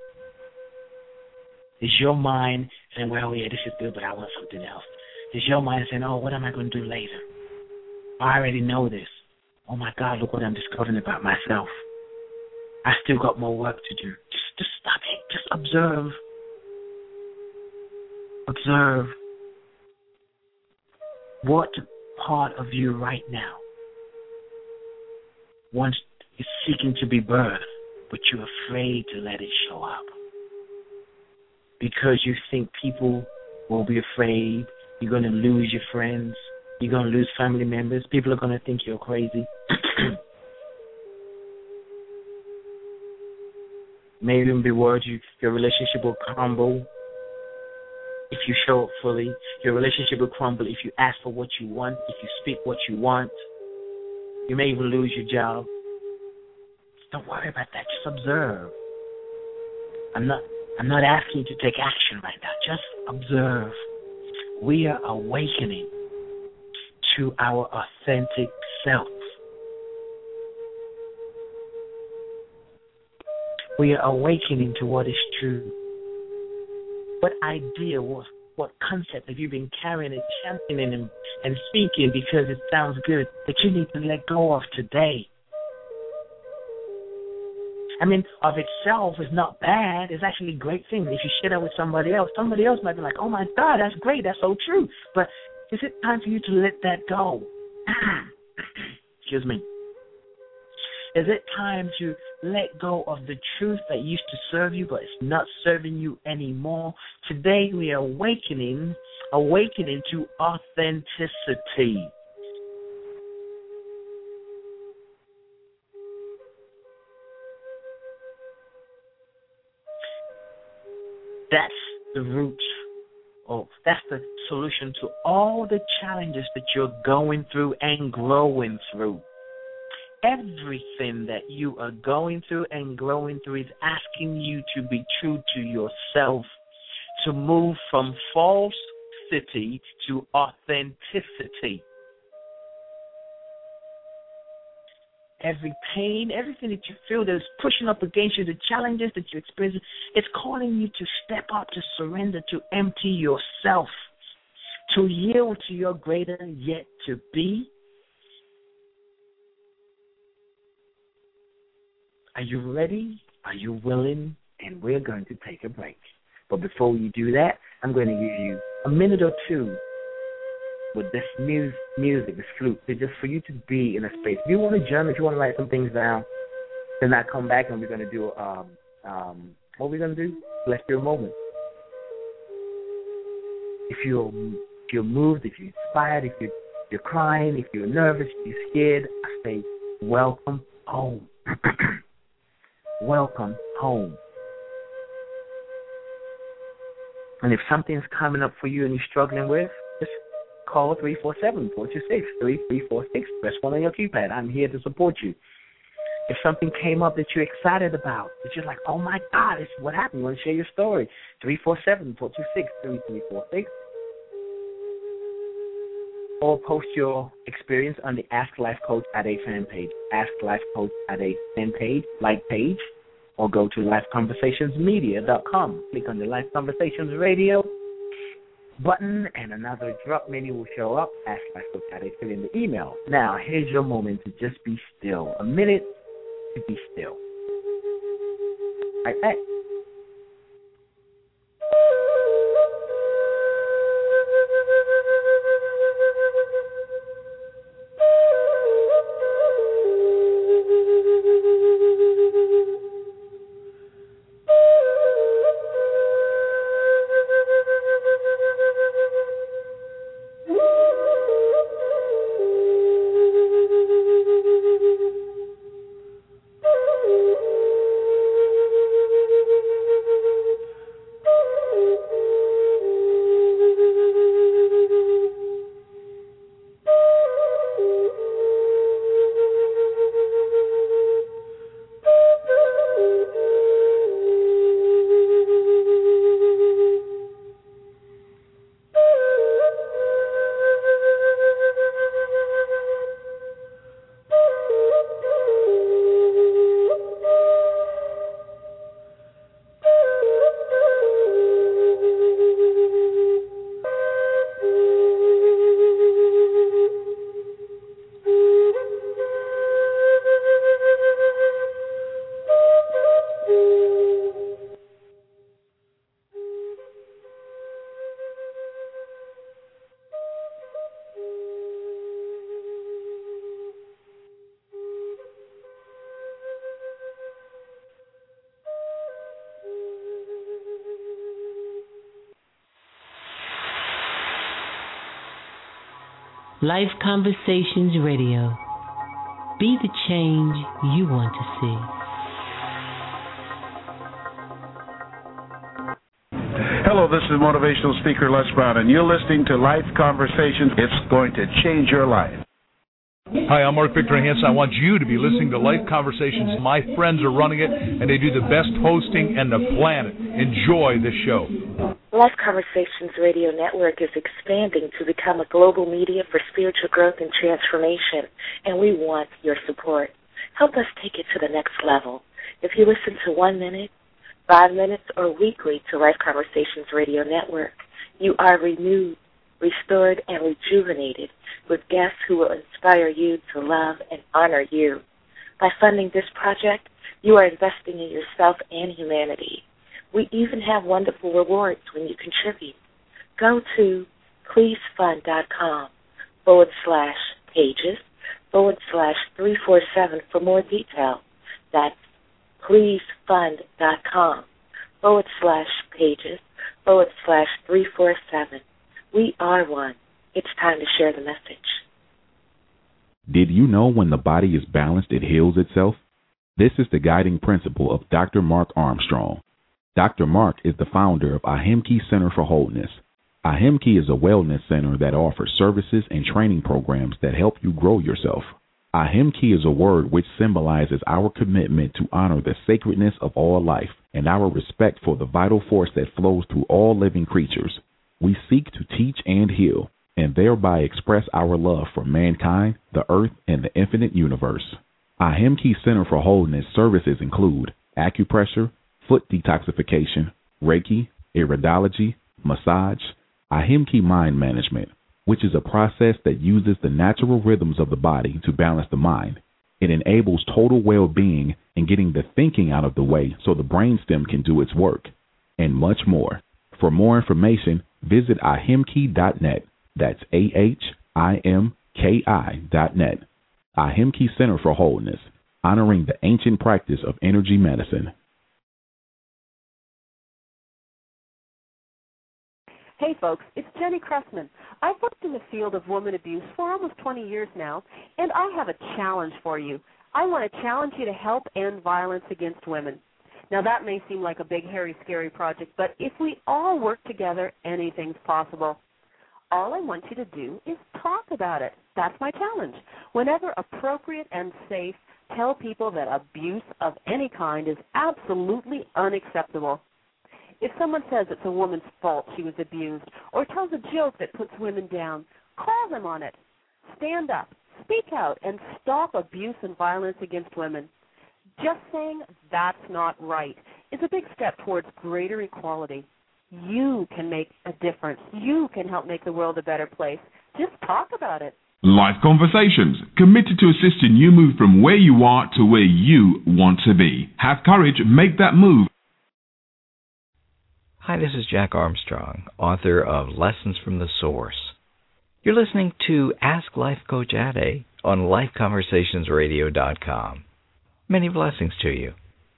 Is your mind saying, well, yeah, this is good, but I want something else? Is your mind saying, oh, what am I going to do later? I already know this. Oh, my God, look what I'm discovering about myself. I still got more work to do. Just, just stop it. Just observe. Observe. What part of you right now wants is seeking to be birthed, but you're afraid to let it show up because you think people will be afraid. You're going to lose your friends. You're going to lose family members. People are going to think you're crazy. Maybe even be worried you, your relationship will crumble if you show up fully. Your relationship will crumble if you ask for what you want, if you speak what you want. You may even lose your job. Don't worry about that. Just observe. I'm not I'm not asking you to take action right now. Just observe. We are awakening to our authentic self. We are awakening to what is true. What idea, what, what concept have you been carrying and championing and, and speaking because it sounds good that you need to let go of today? I mean, of itself is not bad. It's actually a great thing. If you share that with somebody else, somebody else might be like, oh, my God, that's great. That's so true. But is it time for you to let that go? Excuse me. Is it time to let go of the truth that used to serve you, but it's not serving you anymore? Today we are awakening, awakening to authenticity. That's the root, or that's the solution to all the challenges that you're going through and growing through. Everything that you are going through and growing through is asking you to be true to yourself, to move from falsity to authenticity. Every pain, everything that you feel that is pushing up against you, the challenges that you experience, it's calling you to step up, to surrender, to empty yourself, to yield to your greater yet to be. Are you ready? Are you willing? And we're going to take a break. But before you do that, I'm going to give you a minute or two with this mu- music, this flute, just for you to be in a space. If you want to journal, if you want to write some things down, then I come back and we're going to do, um, um, what are we going to do? Let's do a moment. If you're, if you're moved, if you're inspired, if you're, you're crying, if you're nervous, if you're scared, I say, welcome home. Welcome home. And if something's coming up for you and you're struggling with, just call three four seven, four two six, three three four six. Press one on your keypad. I'm here to support you. If something came up that you're excited about, that you're like, oh, my God, this is what happened. You want to share your story, three four seven, four two six, three three four six. Or post your experience on the Ask Life Coach at a fan page. Ask Life Coach at a fan page, like page, or go to life conversations media dot com. Click on the Life Conversations Radio button, and another drop menu will show up. Ask Life Coach at a fill in the email. Now, here's your moment to just be still. A minute to be still. Right back. Life Conversations Radio. Be the change you want to see. Hello, this is motivational speaker Les Brown, and you're listening to Life Conversations. It's going to change your life. Hi, I'm Mark Victor Hansen. I want you to be listening to Life Conversations. My friends are running it, and they do the best hosting on the planet. Enjoy the show. Life Conversations Radio Network is expanding to become a global media for spiritual growth and transformation, and we want your support. Help us take it to the next level. If you listen to one minute, five minutes, or weekly to Life Conversations Radio Network, you are renewed, restored, and rejuvenated with guests who will inspire you to love and honor you. By funding this project, you are investing in yourself and humanity. We even have wonderful rewards when you contribute. Go to pleasefund.com forward slash pages forward slash 347 for more detail. That's pleasefund.com forward slash pages forward slash 347. We are one. It's time to share the message. Did you know when the body is balanced, it heals itself? This is the guiding principle of Doctor Mark Armstrong. Doctor Mark is the founder of Ahimki Center for Wholeness. Ahimki is a wellness center that offers services and training programs that help you grow yourself. Ahimki is a word which symbolizes our commitment to honor the sacredness of all life and our respect for the vital force that flows through all living creatures. We seek to teach and heal, and thereby express our love for mankind, the earth, and the infinite universe. Ahimki Center for Wholeness services include acupressure, foot detoxification, Reiki, iridology, massage, Ahimki mind management, which is a process that uses the natural rhythms of the body to balance the mind. It enables total well-being and getting the thinking out of the way so the brainstem can do its work, and much more. For more information, visit ahimki dot net. That's A H I M K I dot net. Ahimki Center for Wholeness, honoring the ancient practice of energy medicine. Hey folks, it's Jenny Cressman. I've worked in the field of woman abuse for almost twenty years now, and I have a challenge for you. I want to challenge you to help end violence against women. Now that may seem like a big, hairy, scary project, but if we all work together, anything's possible. All I want you to do is talk about it. That's my challenge. Whenever appropriate and safe, tell people that abuse of any kind is absolutely unacceptable. If someone says it's a woman's fault she was abused or tells a joke that puts women down, call them on it. Stand up, speak out, and stop abuse and violence against women. Just saying that's not right is a big step towards greater equality. You can make a difference. You can help make the world a better place. Just talk about it. Life Conversations, committed to assisting you move from where you are to where you want to be. Have courage, make that move. Hi, this is Jack Armstrong, author of Lessons from the Source. You're listening to Ask Life Coach Ade on life conversations radio dot com. Many blessings to you.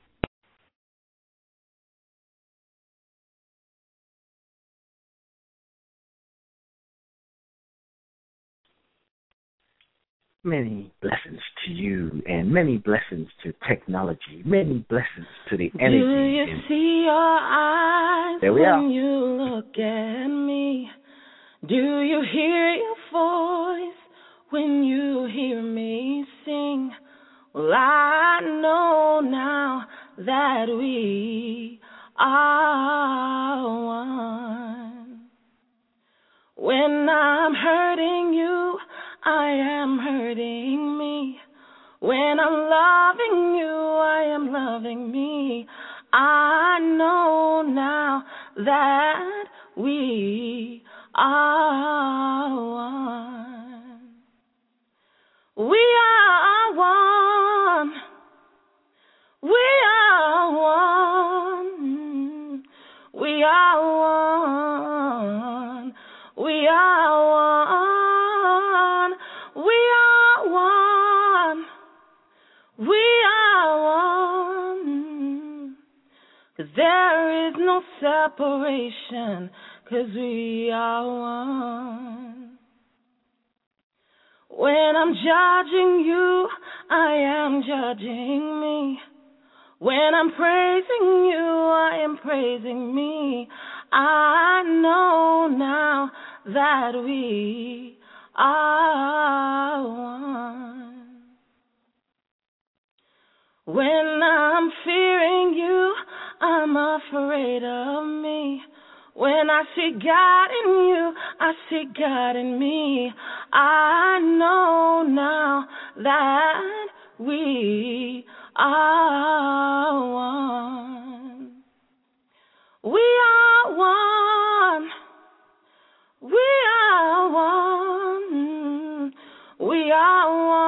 Many blessings to you, and many blessings to technology. Many blessings to the energy. Do you and see your eyes there we when are. you look at me? Do you hear your voice when you hear me sing? Well, I know now that we are one. When I'm hurting you, I am hurting me. When I'm loving you, I am loving me. I know now that we are one. We are one. We are one. We are one. We are one. We are one. We are one. 'Cause there is no separation, 'cause we are one. When I'm judging you, I am judging me. When I'm praising you, I am praising me. I know now that we are one. When I'm fearing you, I'm afraid of me. When I see God in you, I see God in me. I know now that we are one. We are one. We are one. We are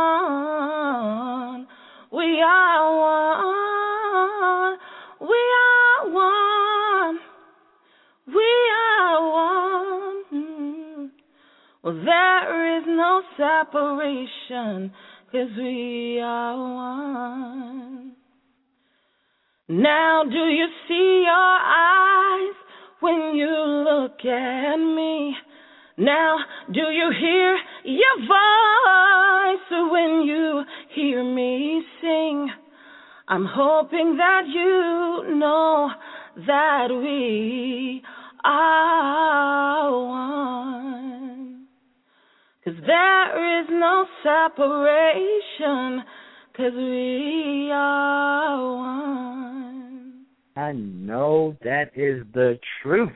one. We are one. We are one. We are one. Well, there is no separation, 'cause we are one. Now do you see your eyes when you look at me? Now do you hear your voice when you hear me sing? I'm hoping that you know that we are one. 'Cause there is no separation, 'cause we are one. I know that is the truth.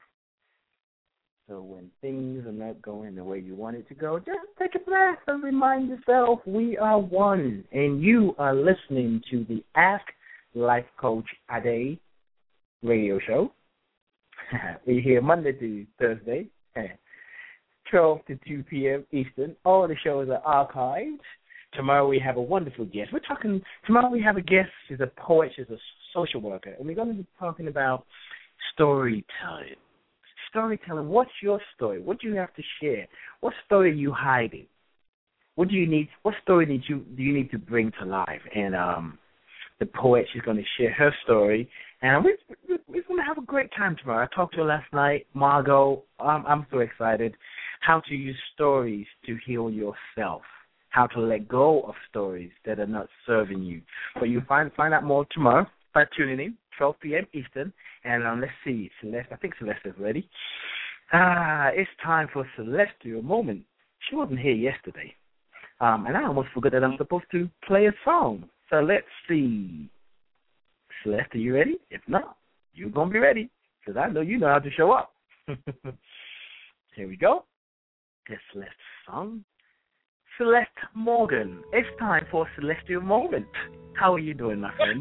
So when things are not going the way you want it to go, just take a breath and remind yourself we are one. And you are listening to the Ask Life Coach Ade radio show. We're here Monday to Thursday, twelve to two p.m. Eastern. All the shows are archived. Tomorrow we have a wonderful guest. We're talking, tomorrow we have a guest. She's a poet. She's a social worker. And we're going to be talking about storytelling. Storytelling. What's your story? What do you have to share? What story are you hiding? What do you need? What story did you do you need to bring to life? And um, the poet, she's going to share her story. And we're, we're going to have a great time tomorrow. I talked to her last night, Margot. Um, I'm so excited. How to use stories to heal yourself. How to let go of stories that are not serving you. But you find find out more tomorrow by tuning in, twelve p.m. Eastern. And um, let's see, Celeste, I think Celeste is ready. Ah, it's time for Celestial Moment. She wasn't here yesterday. Um, and I almost forgot that I'm supposed to play a song. So let's see. Celeste, are you ready? If not, you're going to be ready, because I know you know how to show up. Here we go. This Celeste's song. Celeste Morgan. It's time for Celestial Moment. How are you doing, my friend?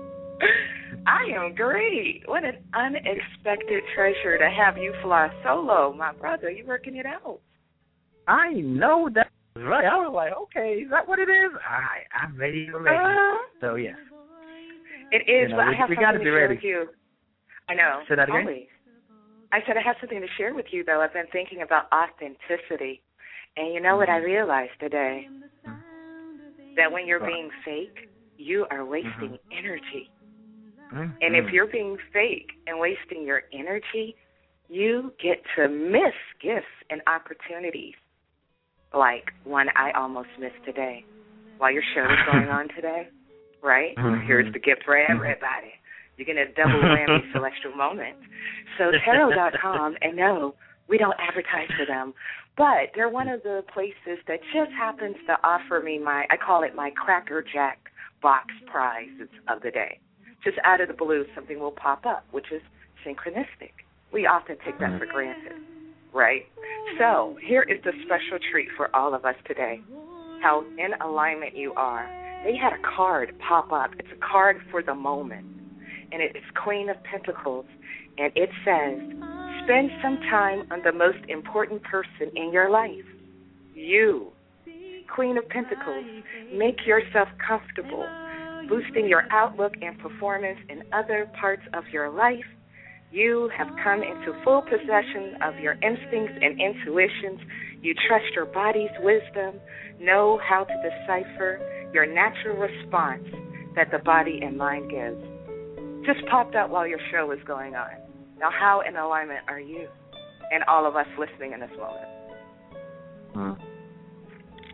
I am great. What an unexpected treasure to have you fly solo, my brother. You're working it out. I know that's right. I was like, okay, is that what it is? I, I'm ready already. Uh, so, yes. It is, you know, but we, I have we something gotta to be share ready. with you. I know. Say that again? Always. I said I have something to share with you, though. I've been thinking about authenticity. And you know what I realized today? That when you're being fake, you are wasting mm-hmm. energy. Mm-hmm. And if you're being fake and wasting your energy, you get to miss gifts and opportunities. Like one I almost missed today while your show is going on today, right? Mm-hmm. Here's the gift for everybody. You're going to double whammy celestial moment. So tarot dot com, and no, we don't advertise for them, but they're one of the places that just happens to offer me my, I call it my Cracker Jack box prizes of the day. Just out of the blue, something will pop up, which is synchronistic. We often take that for granted, right? So here is the special treat for all of us today, how in alignment you are. They had a card pop up. It's a card for the moment, and it is Queen of Pentacles, and it says, spend some time on the most important person in your life, you. Queen of Pentacles, make yourself comfortable, boosting your outlook and performance in other parts of your life. You have come into full possession of your instincts and intuitions. You trust your body's wisdom, know how to decipher your natural response that the body and mind gives. Just popped up while your show is going on. Now, how in alignment are you and all of us listening in this moment? Hmm.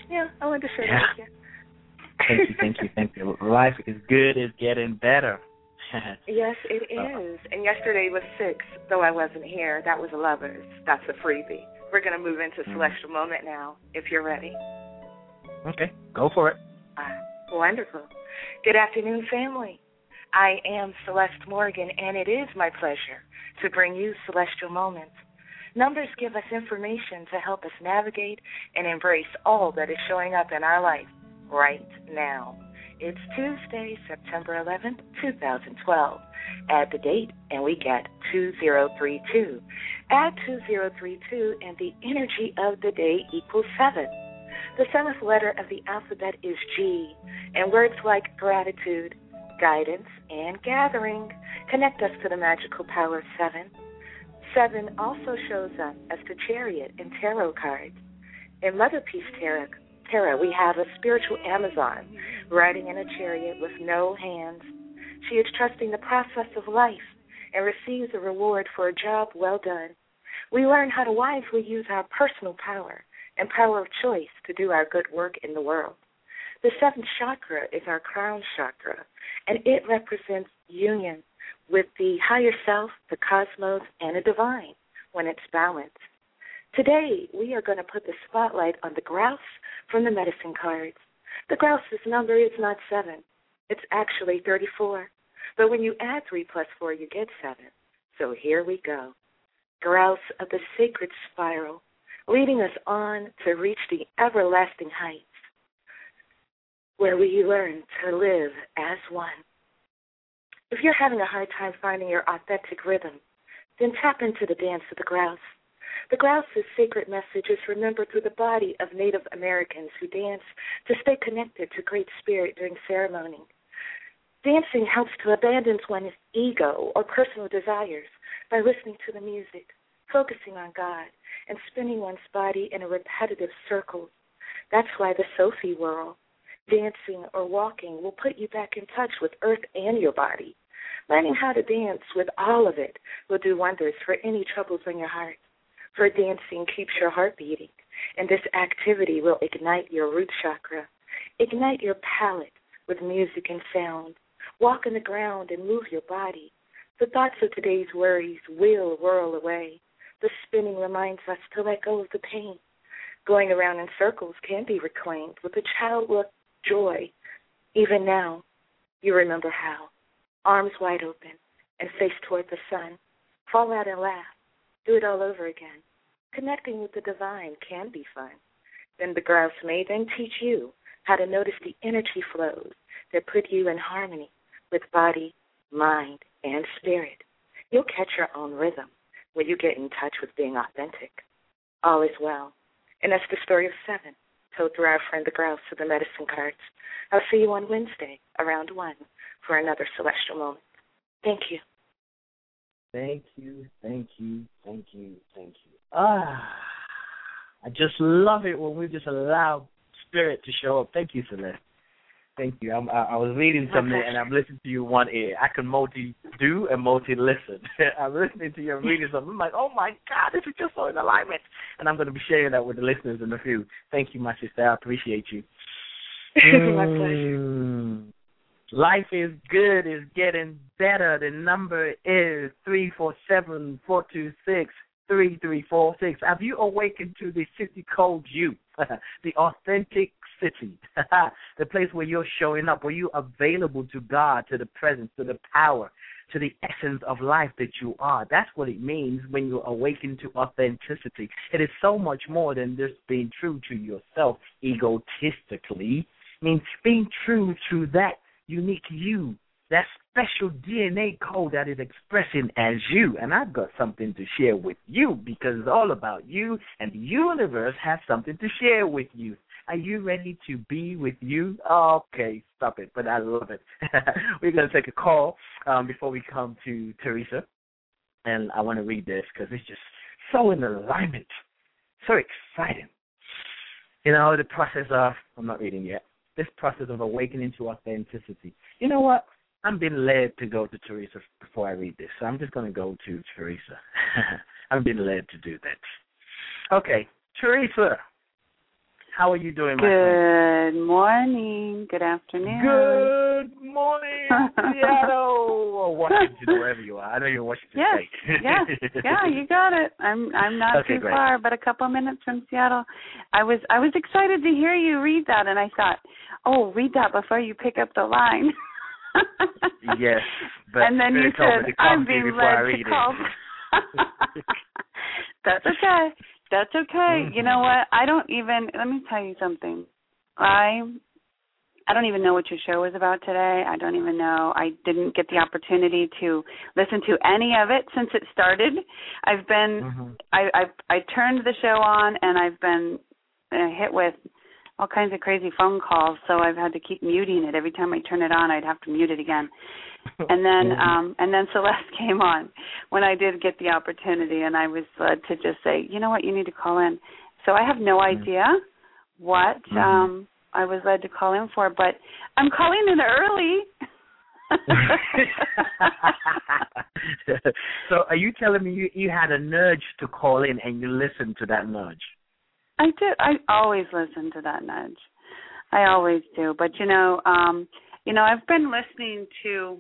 Yeah, I wanted to share yeah. that with you. Thank you, thank you, thank you. Life is good, it's getting better. Yes, it is. And yesterday was six, though I wasn't here. That was Lovers. That's a freebie. We're going to move into Celestial Moment now, if you're ready. Okay, go for it. Uh, wonderful. Good afternoon, family. I am Celeste Morgan, and it is my pleasure to bring you Celestial Moments. Numbers give us information to help us navigate and embrace all that is showing up in our life right now. It's Tuesday, September eleventh, twenty twelve. Add the date, and we get two zero three two. Add two zero three two, and the energy of the day equals seven. The seventh letter of the alphabet is G, and words like gratitude, guidance, and gathering connect us to the magical power of seven. Seven also shows up as the chariot in tarot cards. In Mother Peace Tarot, tarot, we have a spiritual Amazon riding in a chariot with no hands. She is trusting the process of life and receives a reward for a job well done. We learn how to wisely use our personal power and power of choice to do our good work in the world. The seventh chakra is our crown chakra, and it represents union with the higher self, the cosmos, and the divine when it's balanced. Today, we are going to put the spotlight on the grouse from the medicine cards. The grouse's number is not seven. It's actually thirty-four. But when you add three plus four, you get seven. So here we go. Grouse of the sacred spiral, leading us on to reach the everlasting heights, where we learn to live as one. If you're having a hard time finding your authentic rhythm, then tap into the dance of the grouse. The grouse's sacred message is remembered through the body of Native Americans who dance to stay connected to Great Spirit during ceremony. Dancing helps to abandon one's ego or personal desires by listening to the music, focusing on God, and spinning one's body in a repetitive circle. That's why the Sophie whirl, dancing or walking, will put you back in touch with earth and your body. Learning how to dance with all of it will do wonders for any troubles in your heart. For dancing keeps your heart beating, and this activity will ignite your root chakra. Ignite your palate with music and sound. Walk on the ground and move your body. The thoughts of today's worries will whirl away. The spinning reminds us to let go of the pain. Going around in circles can be reclaimed with a childlike joy. Even now, you remember how. Arms wide open and face toward the sun. Fall out and laugh. Do it all over again. Connecting with the divine can be fun. Then the grouse may then teach you how to notice the energy flows that put you in harmony with body, mind, and spirit. You'll catch your own rhythm when you get in touch with being authentic. All is well. And that's the story of seven, told through our friend the grouse of the medicine cards. I'll see you on Wednesday around one for another celestial moment. Thank you. Thank you, thank you, thank you, thank you. Ah, I just love it when we just allow spirit to show up. Thank you, Celeste. Thank you. I'm, I, I was reading something and I'm listening to you one ear. I can multi-do and multi-listen. I'm listening to you and reading something. I'm like, oh, my God, this is just so in alignment. And I'm going to be sharing that with the listeners in a few. Thank you, my sister. I appreciate you. My pleasure. Mm. Life is good, is getting better. The number is three four seven, four two six, three three four six. Have you awakened to the city called you, the authentic city, the place where you're showing up, where you're available to God, to the presence, to the power, to the essence of life that you are? That's what it means when you awaken to authenticity. It is so much more than just being true to yourself egotistically. It means being true to that unique you, that special D N A code that is expressing as you. And I've got something to share with you because it's all about you, and the universe has something to share with you. Are you ready to be with you? Okay, stop it, but I love it. We're going to take a call um, before we come to Teresa. And I want to read this because it's just so in alignment, so exciting. You know, the process of, I'm not reading yet, this process of awakening to authenticity. You know what? I'm being led to go to Teresa before I read this, so I'm just going to go to Teresa. I'm being led to do that. Okay, Teresa, How are you doing, my friend? Good morning. Good afternoon. Good morning, Seattle. Or Washington, wherever you are. I know you're in Washington yes, State. yes, yeah, you got it. I'm I'm not okay, too great. far, but a couple of minutes from Seattle. I was I was excited to hear you read that, and I thought, oh, read that before you pick up the line. Yes, but and then you said, I'm being led to call. That's okay. That's okay. Mm-hmm. You know what? I don't even, let me tell you something. I I don't even know what your show was about today. I don't even know. I didn't get the opportunity to listen to any of it since it started. I've been, mm-hmm. I, I I turned the show on, and I've been uh, hit with all kinds of crazy phone calls, so I've had to keep muting it. Every time I turn it on, I'd have to mute it again. And then um, and then Celeste came on when I did get the opportunity, and I was led to just say, you know what, you need to call in. So I have no idea what mm-hmm. um, I was led to call in for, but I'm calling in early. So are you telling me you, you had a nudge to call in and you listened to that nudge? I did. I always listen to that nudge. I always do. But, you know, um, you know, I've been listening to,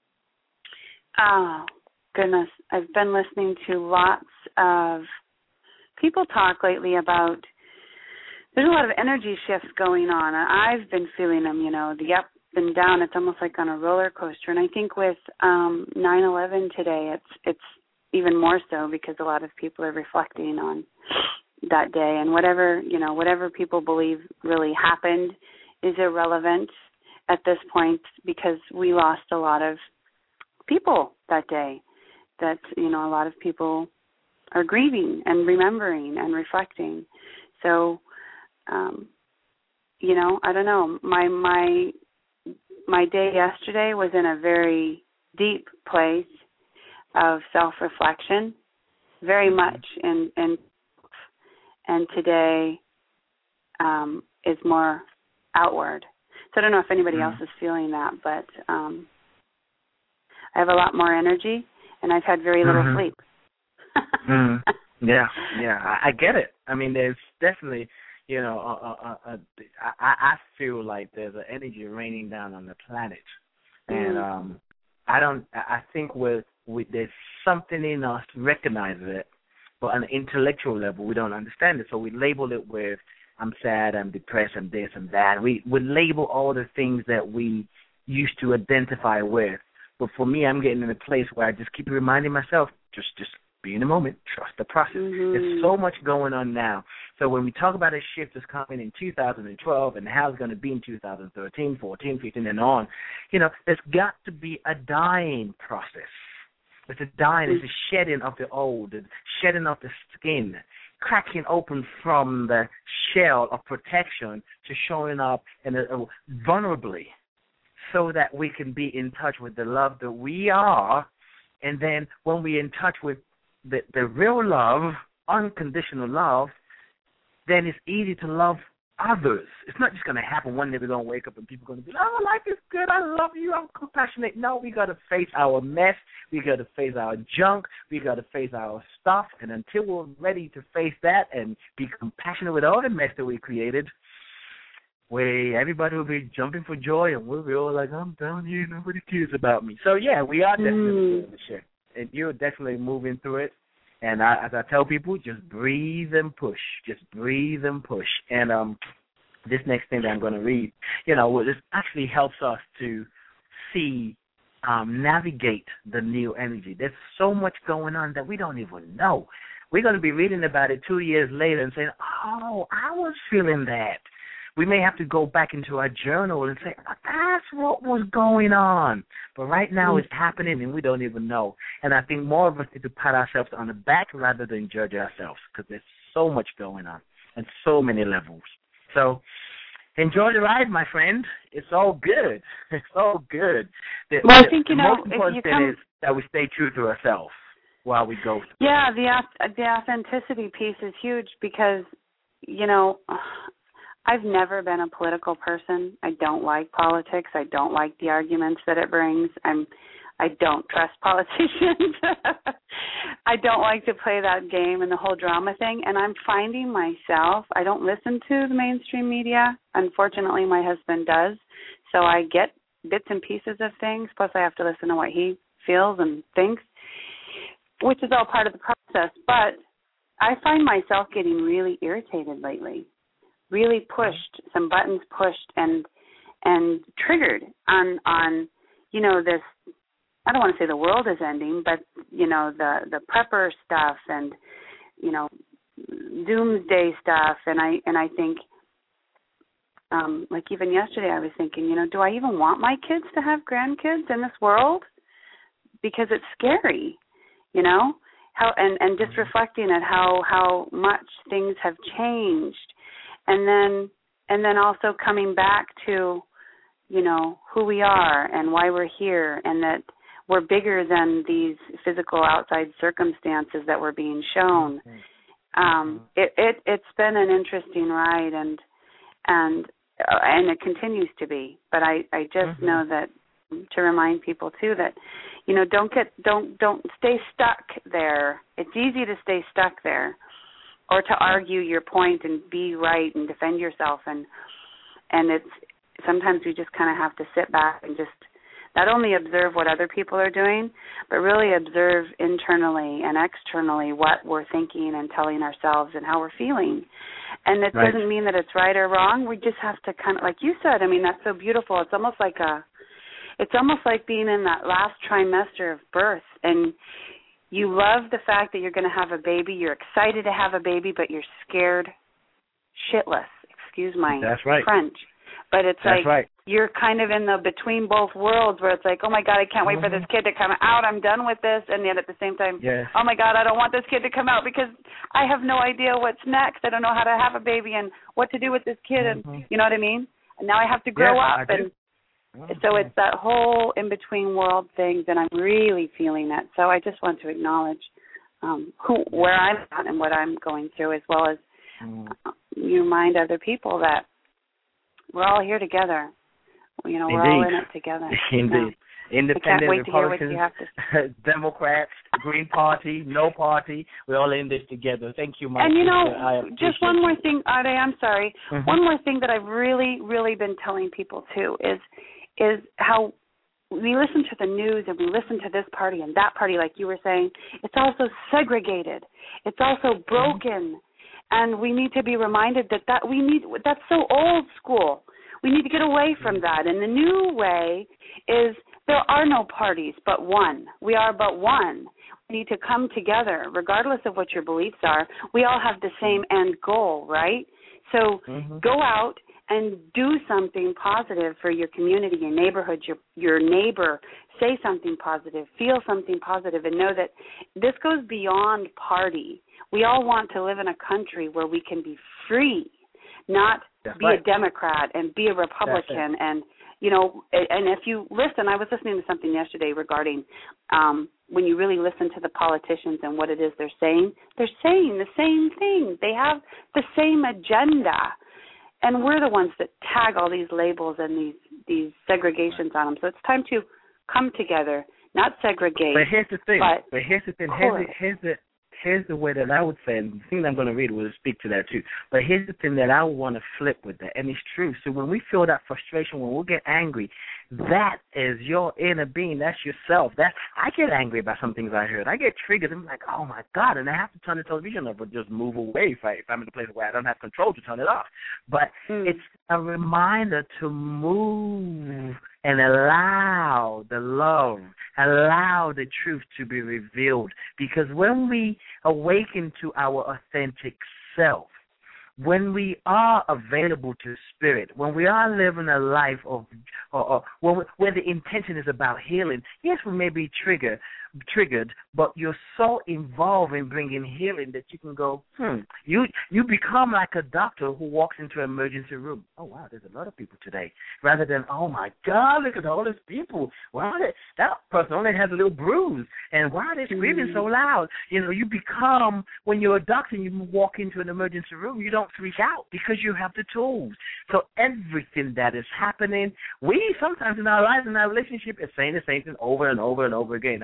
oh, goodness, I've been listening to lots of people talk lately about, there's a lot of energy shifts going on. And I've been feeling them, you know, the up and down. It's almost like on a roller coaster. And I think with um, nine eleven today, it's it's even more so because a lot of people are reflecting on that day, and whatever, you know, whatever people believe really happened is irrelevant at this point because we lost a lot of people that day. That, you know, a lot of people are grieving and remembering and reflecting. So, um, you know, I don't know. My my my day yesterday was in a very deep place of self-reflection, very much in in and today um, is more outward. So I don't know if anybody mm. else is feeling that, but um, I have a lot more energy, and I've had very little mm-hmm. sleep. mm. Yeah, yeah, I, I get it. I mean, there's definitely, you know, a, a, a, I, I feel like there's an energy raining down on the planet, and mm. um, I don't. I think with, with there's something in us to recognize it. But on an intellectual level, we don't understand it. So we label it with, I'm sad, I'm depressed, I'm this and that. We we label all the things that we used to identify with. But for me, I'm getting in a place where I just keep reminding myself, just just be in the moment, trust the process. Mm-hmm. There's so much going on now. So when we talk about a shift that's coming in two thousand twelve and how it's going to be in two thousand thirteen, fourteen, fifteen, and on, you know, there's got to be a dying process. It's a dying, it's a shedding of the old, the shedding of the skin, cracking open from the shell of protection to showing up in a, a, vulnerably so that we can be in touch with the love that we are. And then when we're in touch with the, the real love, unconditional love, then it's easy to love others. It's not just going to happen one day we're going to wake up and people are going to be like, oh, life is good, I love you, I'm compassionate. No, we got to face our mess. We got to face our junk. We got to face our stuff. And until we're ready to face that and be compassionate with all the mess that we created, we, everybody will be jumping for joy, and we'll be all like, I'm down here, nobody cares about me. So, yeah, we are definitely mm. doing the shit. And you're definitely moving through it. And I, as I tell people, just breathe and push. Just breathe and push. And um, this next thing that I'm going to read, you know, this actually helps us to see, um, navigate the new energy. There's so much going on that we don't even know. We're going to be reading about it two years later and saying, oh, I was feeling that. We may have to go back into our journal and say, oh, that's what was going on. But right now mm-hmm. it's happening and we don't even know. And I think more of us need to pat ourselves on the back rather than judge ourselves because there's so much going on and so many levels. So enjoy the ride, my friend. It's all good. It's all good. The, well, the, I think, you the know, most important if you thing come... is that we stay true to ourselves while we go through. Yeah, the, the authenticity piece is huge because, you know, I've never been a political person. I don't like politics. I don't like the arguments that it brings. I'm, I don't trust politicians. I don't like to play that game and the whole drama thing, and I'm finding myself, I don't listen to the mainstream media. Unfortunately, my husband does, so I get bits and pieces of things, plus I have to listen to what he feels and thinks, which is all part of the process. But I find myself getting really irritated lately, really pushed, some buttons pushed and and triggered on, on you know, this, I don't want to say the world is ending, but, you know, the, the prepper stuff and, you know, doomsday stuff. And I and I think, um, like even yesterday I was thinking, you know, do I even want my kids to have grandkids in this world? Because it's scary, you know, how and, and just reflecting at how, how much things have changed. And then and then also coming back to, you know, who we are and why we're here, and that we're bigger than these physical outside circumstances that we're being shown. Um, it, it, it's been an interesting ride, and and uh, and it continues to be. But I, I just mm-hmm. know that to remind people too that, you know, don't get don't don't stay stuck there. It's easy to stay stuck there, or to argue your point and be right and defend yourself, and and it's sometimes we just kind of have to sit back and just not only observe what other people are doing, but really observe internally and externally what we're thinking and telling ourselves and how we're feeling. And it right. doesn't mean that it's right or wrong. We just have to kind of, like you said, I mean, that's so beautiful. It's almost like a, it's almost like being in that last trimester of birth, and you love the fact that you're going to have a baby. You're excited to have a baby, but you're scared shitless. Excuse my that's right. French. But it's That's like right. you're kind of in the between both worlds, where it's like, oh, my God, I can't wait mm-hmm. for this kid to come out. I'm done with this. And yet at the same time, yes. oh, my God, I don't want this kid to come out because I have no idea what's next. I don't know how to have a baby and what to do with this kid. Mm-hmm. And you know what I mean? And now I have to grow yes, up. And so it's that whole in-between world thing that I'm really feeling that. So I just want to acknowledge um, who, where I'm at and what I'm going through, as well as mm. uh, you remind other people that we're all here together. You know, we're Indeed. all in it together. Indeed. No. Independent, I can't wait to hear what Republicans, you have to say. Democrats, Green Party, no party, we're all in this together. Thank you, Mike. And you know, I just one more thing, Ade, I'm sorry. Mm-hmm. One more thing that I've really, really been telling people too is is how we listen to the news and we listen to this party and that party, like you were saying. It's also segregated. It's also broken. Mm-hmm. And we need to be reminded that, that we need that's so old school. We need to get away from that. And the new way is there are no parties but one. We are but one. We need to come together, regardless of what your beliefs are. We all have the same end goal, right? So mm-hmm. go out and do something positive for your community, your neighborhood, your your neighbor. Say something positive, feel something positive, and know that this goes beyond party. We all want to live in a country where we can be free, not That's be right. a Democrat and be a Republican. And, you know, and if you listen, I was listening to something yesterday regarding um, when you really listen to the politicians and what it is they're saying, they're saying the same thing. They have the same agenda. And we're the ones that tag all these labels and these, these segregations on them. So it's time to come together, not segregate. But here's the thing. But, but here's the thing. Here's the, here's the here's the way that I would say, and the thing that I'm going to read will speak to that too. But here's the thing that I want to flip with that, and it's true. So when we feel that frustration, when we get angry, that is your inner being. That's yourself. That I get angry about some things I heard. I get triggered. I'm like, oh my God, and I have to turn the television off or just move away if, I, if I'm in a place where I don't have control to turn it off. But mm. it's a reminder to move and allow the love, allow the truth to be revealed. Because when we awaken to our authentic self, when we are available to spirit, when we are living a life of, or, or when we, where the intention is about healing, yes, we may be triggered, triggered, but you're so involved in bringing healing that you can go, hmm, you you become like a doctor who walks into an emergency room. Oh, wow, there's a lot of people today. Rather than, oh, my God, look at all these people. Why are they, that person only has a little bruise, and why are they screaming so loud? You know, you become, when you're a doctor and you walk into an emergency room, you don't freak out because you have the tools. So everything that is happening, we sometimes in our lives, in our relationship, is saying the same thing over and over and over again. Now,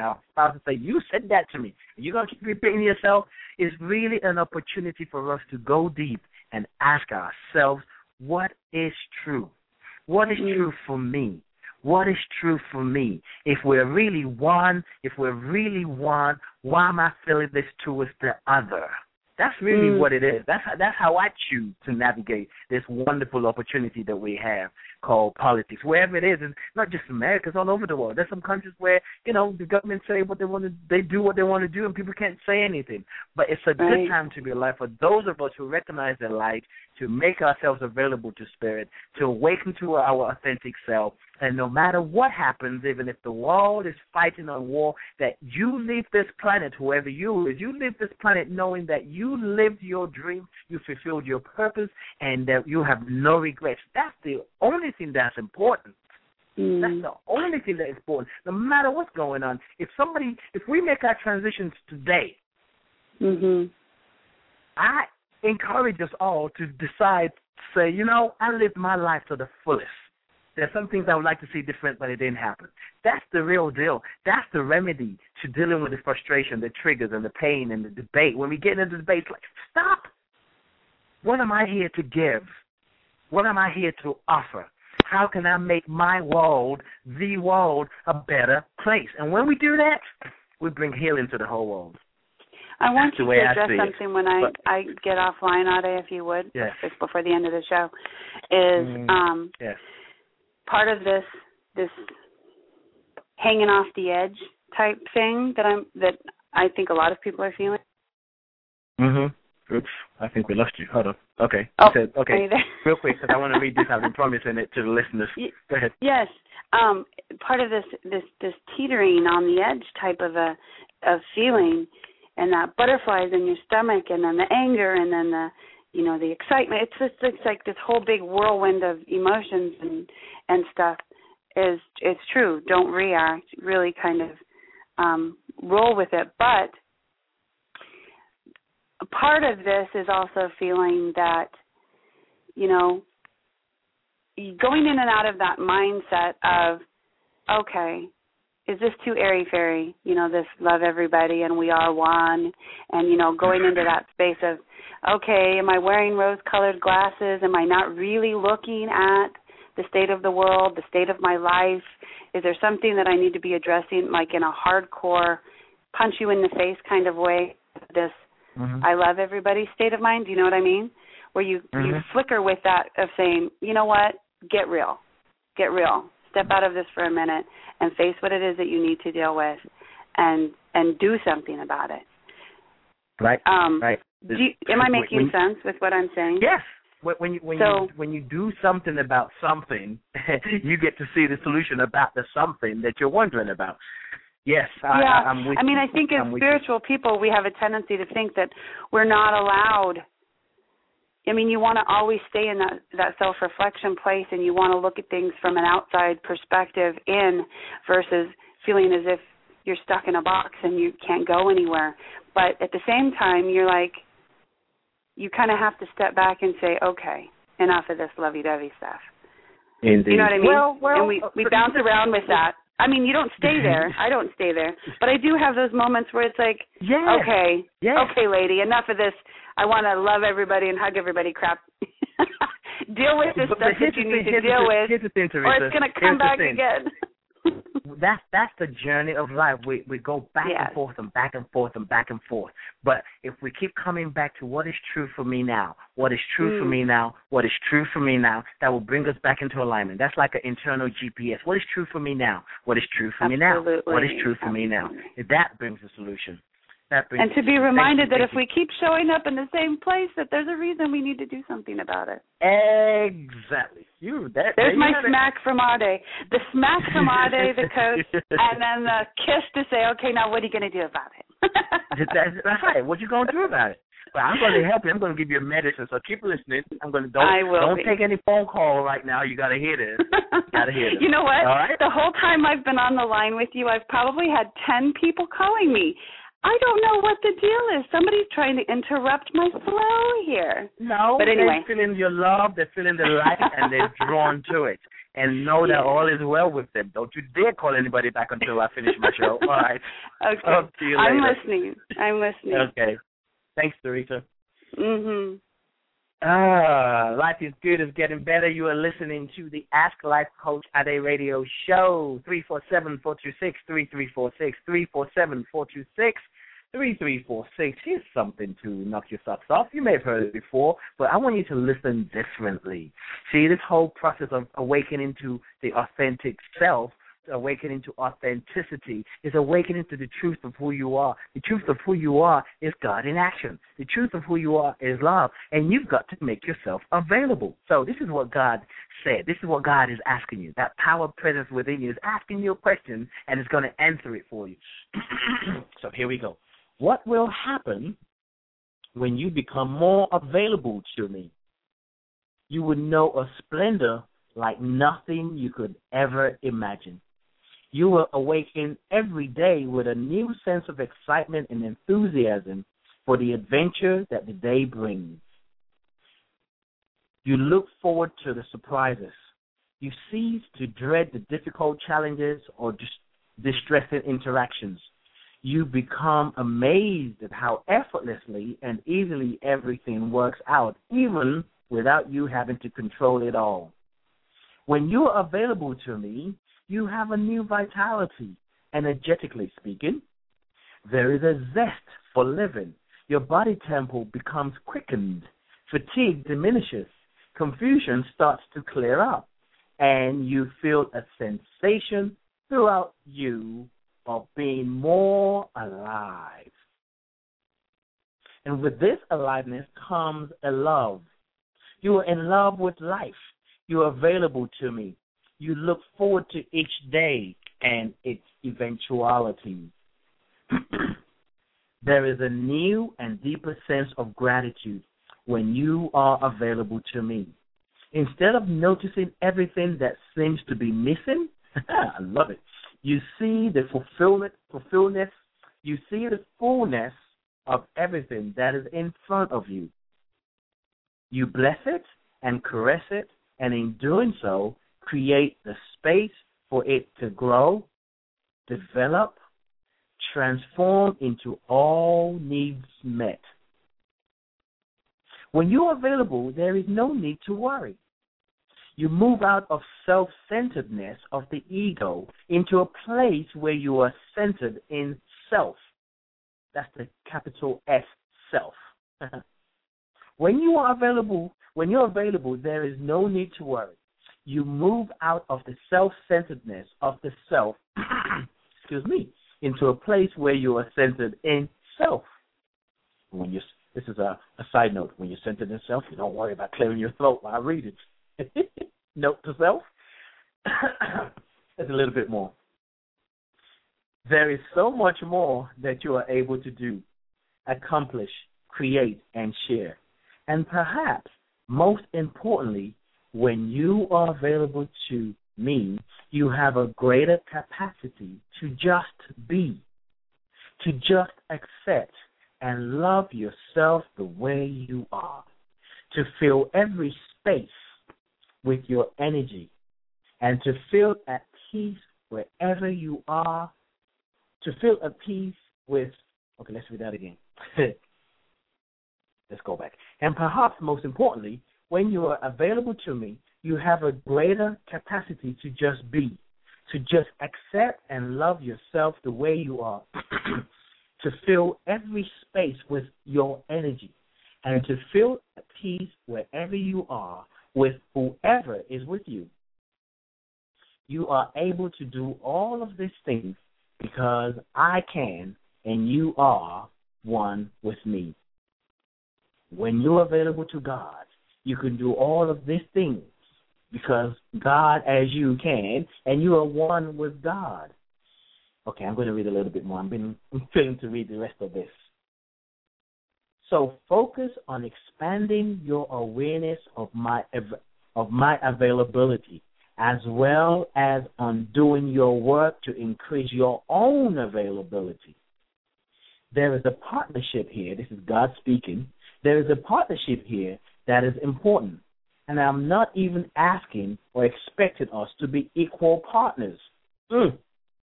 house and say, you said that to me. You're going to keep repeating yourself. It's really an opportunity for us to go deep and ask ourselves, what is true? What is true for me? What is true for me? If we're really one, if we're really one, why am I feeling this towards the other? That's really mm. what it is. That's how, that's how I choose to navigate this wonderful opportunity that we have called politics, wherever it is, and not just America, it's all over the world. There's some countries where, you know, the government say what they want to, they do what they want to do, and people can't say anything. But it's a right. good time to be alive for those of us who recognize their light, to make ourselves available to spirit, to awaken to our authentic self. And no matter what happens, even if the world is fighting a war, that you leave this planet, whoever you is, you leave this planet knowing that you lived your dream, you fulfilled your purpose, and that you have no regrets. That's the only thing that's important. Mm. That's the only thing that is important. No matter what's going on, if somebody, if we make our transitions today, mm-hmm. I encourage us all to decide to say, you know, I lived my life to the fullest. There's some things I would like to see different, but it didn't happen. That's the real deal. That's the remedy to dealing with the frustration, the triggers, and the pain, and the debate. When we get into the debate, it's like, stop. What am I here to give? What am I here to offer? How can I make my world, the world, a better place? And when we do that, we bring healing to the whole world. I want That's you to address something when I, but, I get offline, Ade, if you would, yes. just before the end of the show, is mm, um, yes. part of this this hanging off the edge type thing that I'm that I think a lot of people are feeling. Mm-hmm. Oops, I think we lost you. Hold on. Okay. Oh, said, okay. Real quick, because I want to read this. I've been promising it to the listeners. Go ahead. Yes. Um, part of this this this teetering on the edge type of a of feeling, and that butterflies in your stomach, and then the anger, and then the you know the excitement. It's just it's like this whole big whirlwind of emotions and and stuff. Is it's true. Don't react. Really, kind of um, roll with it. But part of this is also feeling that, you know, going in and out of that mindset of, okay, is this too airy-fairy? You know, this love everybody and we are one. And, you know, going into that space of, okay, am I wearing rose-colored glasses? Am I not really looking at the state of the world, the state of my life? Is there something that I need to be addressing, like in a hardcore punch-you-in-the-face kind of way, this mm-hmm. I love everybody state of mind? Do you know what I mean? Where you, mm-hmm. you flicker with that of saying, you know what, get real, get real. Step out of this for a minute and face what it is that you need to deal with, and and do something about it. Right. Um, right. Do you, am I making when, sense with what I'm saying? Yes. When you when so, you when you do something about something, you get to see the solution about the something that you're wondering about. Yes. I, yeah. I, I'm with I mean, you. I think as I'm spiritual people, we have a tendency to think that we're not allowed. I mean, you want to always stay in that, that self-reflection place, and you want to look at things from an outside perspective in versus feeling as if you're stuck in a box and you can't go anywhere. But at the same time, you're like, you kind of have to step back and say, okay, enough of this lovey-dovey stuff. Indeed. You know what I mean? Well, well, and we, we bounce around with that. I mean, you don't stay there. I don't stay there. But I do have those moments where it's like, yes. okay, yes. okay, lady, enough of this. I want to love everybody and hug everybody crap. Deal with this but, stuff but that you need thing, to deal the, with, here's the thing, Teresa. or it's going to come here's back again. that's that's the journey of life. We we go back yes. and forth and back and forth and back and forth. But if we keep coming back to what is true for me now, what is true mm. for me now, what is true for me now, that will bring us back into alignment. That's like an internal G P S. What is true for me now? What is true for Absolutely. me now? What is true for Absolutely. me now? If that brings a solution. That brings and to be reminded thank that you, if we keep showing up in the same place, that there's a reason we need to do something about it. Exactly. You. That, there's my you smack from Ade. The smack from Ade, the coach, and then the kiss to say, okay, now what are you going to do about it? That's right. What you going to do about it? Well, I'm going to help you. I'm going to give you a medicine. So keep listening. I'm going to don't I will don't be. take any phone call right now. You got to hear this. You got to hear this. You know what? All right? The whole time I've been on the line with you, I've probably had ten people calling me. I don't know what the deal is. Somebody's trying to interrupt my flow here. No, but anyway. They're feeling your love, they're feeling the light, and they're drawn to it. And know that all is well with them. Don't you dare call anybody back until I finish my show. All right. Okay. Talk to you later. I'm listening. I'm listening. Okay. Thanks, Teresa. Mm-hmm. Ah, life is good. It's getting better. You are listening to the Ask Life Coach Ade Radio Show. three four seven, four two six, three three four six, three four seven, four two six, three three four six. Here's something to knock your socks off. You may have heard it before, but I want you to listen differently. See, this whole process of awakening to the authentic self, awakening to authenticity, is awakening to the truth of who you are. The truth of who you are is God in action. The truth of who you are is love, and you've got to make yourself available. So this is what God said. This is what God is asking you. That power presence within you is asking you a question, and it's going to answer it for you. So here we go. What will happen when you become more available to me? You would know a splendor like nothing you could ever imagine. You will awaken every day with a new sense of excitement and enthusiasm for the adventure that the day brings. You look forward to the surprises. You cease to dread the difficult challenges or dis- distressing interactions. You become amazed at how effortlessly and easily everything works out, even without you having to control it all. When you are available to me, you have a new vitality. Energetically speaking, there is a zest for living. Your body tempo becomes quickened. Fatigue diminishes. Confusion starts to clear up. And you feel a sensation throughout you of being more alive. And with this aliveness comes a love. You are in love with life. You are available to me. You look forward to each day and its eventualities. There is a new and deeper sense of gratitude when you are available to me. Instead of noticing everything that seems to be missing, I love it, you see the fulfillment, fulfillment, you see the fullness of everything that is in front of you. You bless it and caress it, and in doing so, create the space for it to grow, develop, transform into all needs met. When you are available, there is no need to worry. You move out of self-centeredness of the ego into a place where you are centered in self. That's the capital S, self. When you are available, when you're available, there is no need to worry. You move out of the self-centeredness of the self, excuse me, into a place where you are centered in self. When you, this is a, a side note. When you're centered in self, you don't worry about clearing your throat while I read it. Note to self. There's a little bit more. There is so much more that you are able to do, accomplish, create, and share. And perhaps, most importantly, when you are available to me, you have a greater capacity to just be, to just accept and love yourself the way you are, to fill every space with your energy, and to feel at peace wherever you are, to feel at peace with, okay, let's read that again. Let's go back. And perhaps most importantly, when you are available to me, you have a greater capacity to just be, to just accept and love yourself the way you are, to fill every space with your energy, and to feel at peace wherever you are with whoever is with you. You are able to do all of these things because I can and you are one with me. When you're available to God, you can do all of these things because God as you can, and you are one with God. Okay, I'm going to read a little bit more. I'm, been, I'm feeling to read the rest of this. So focus on expanding your awareness of my of my availability, as well as on doing your work to increase your own availability. there is a partnership here. This is God speaking. There is a partnership here that is important. And I'm not even asking or expecting us to be equal partners. Mm.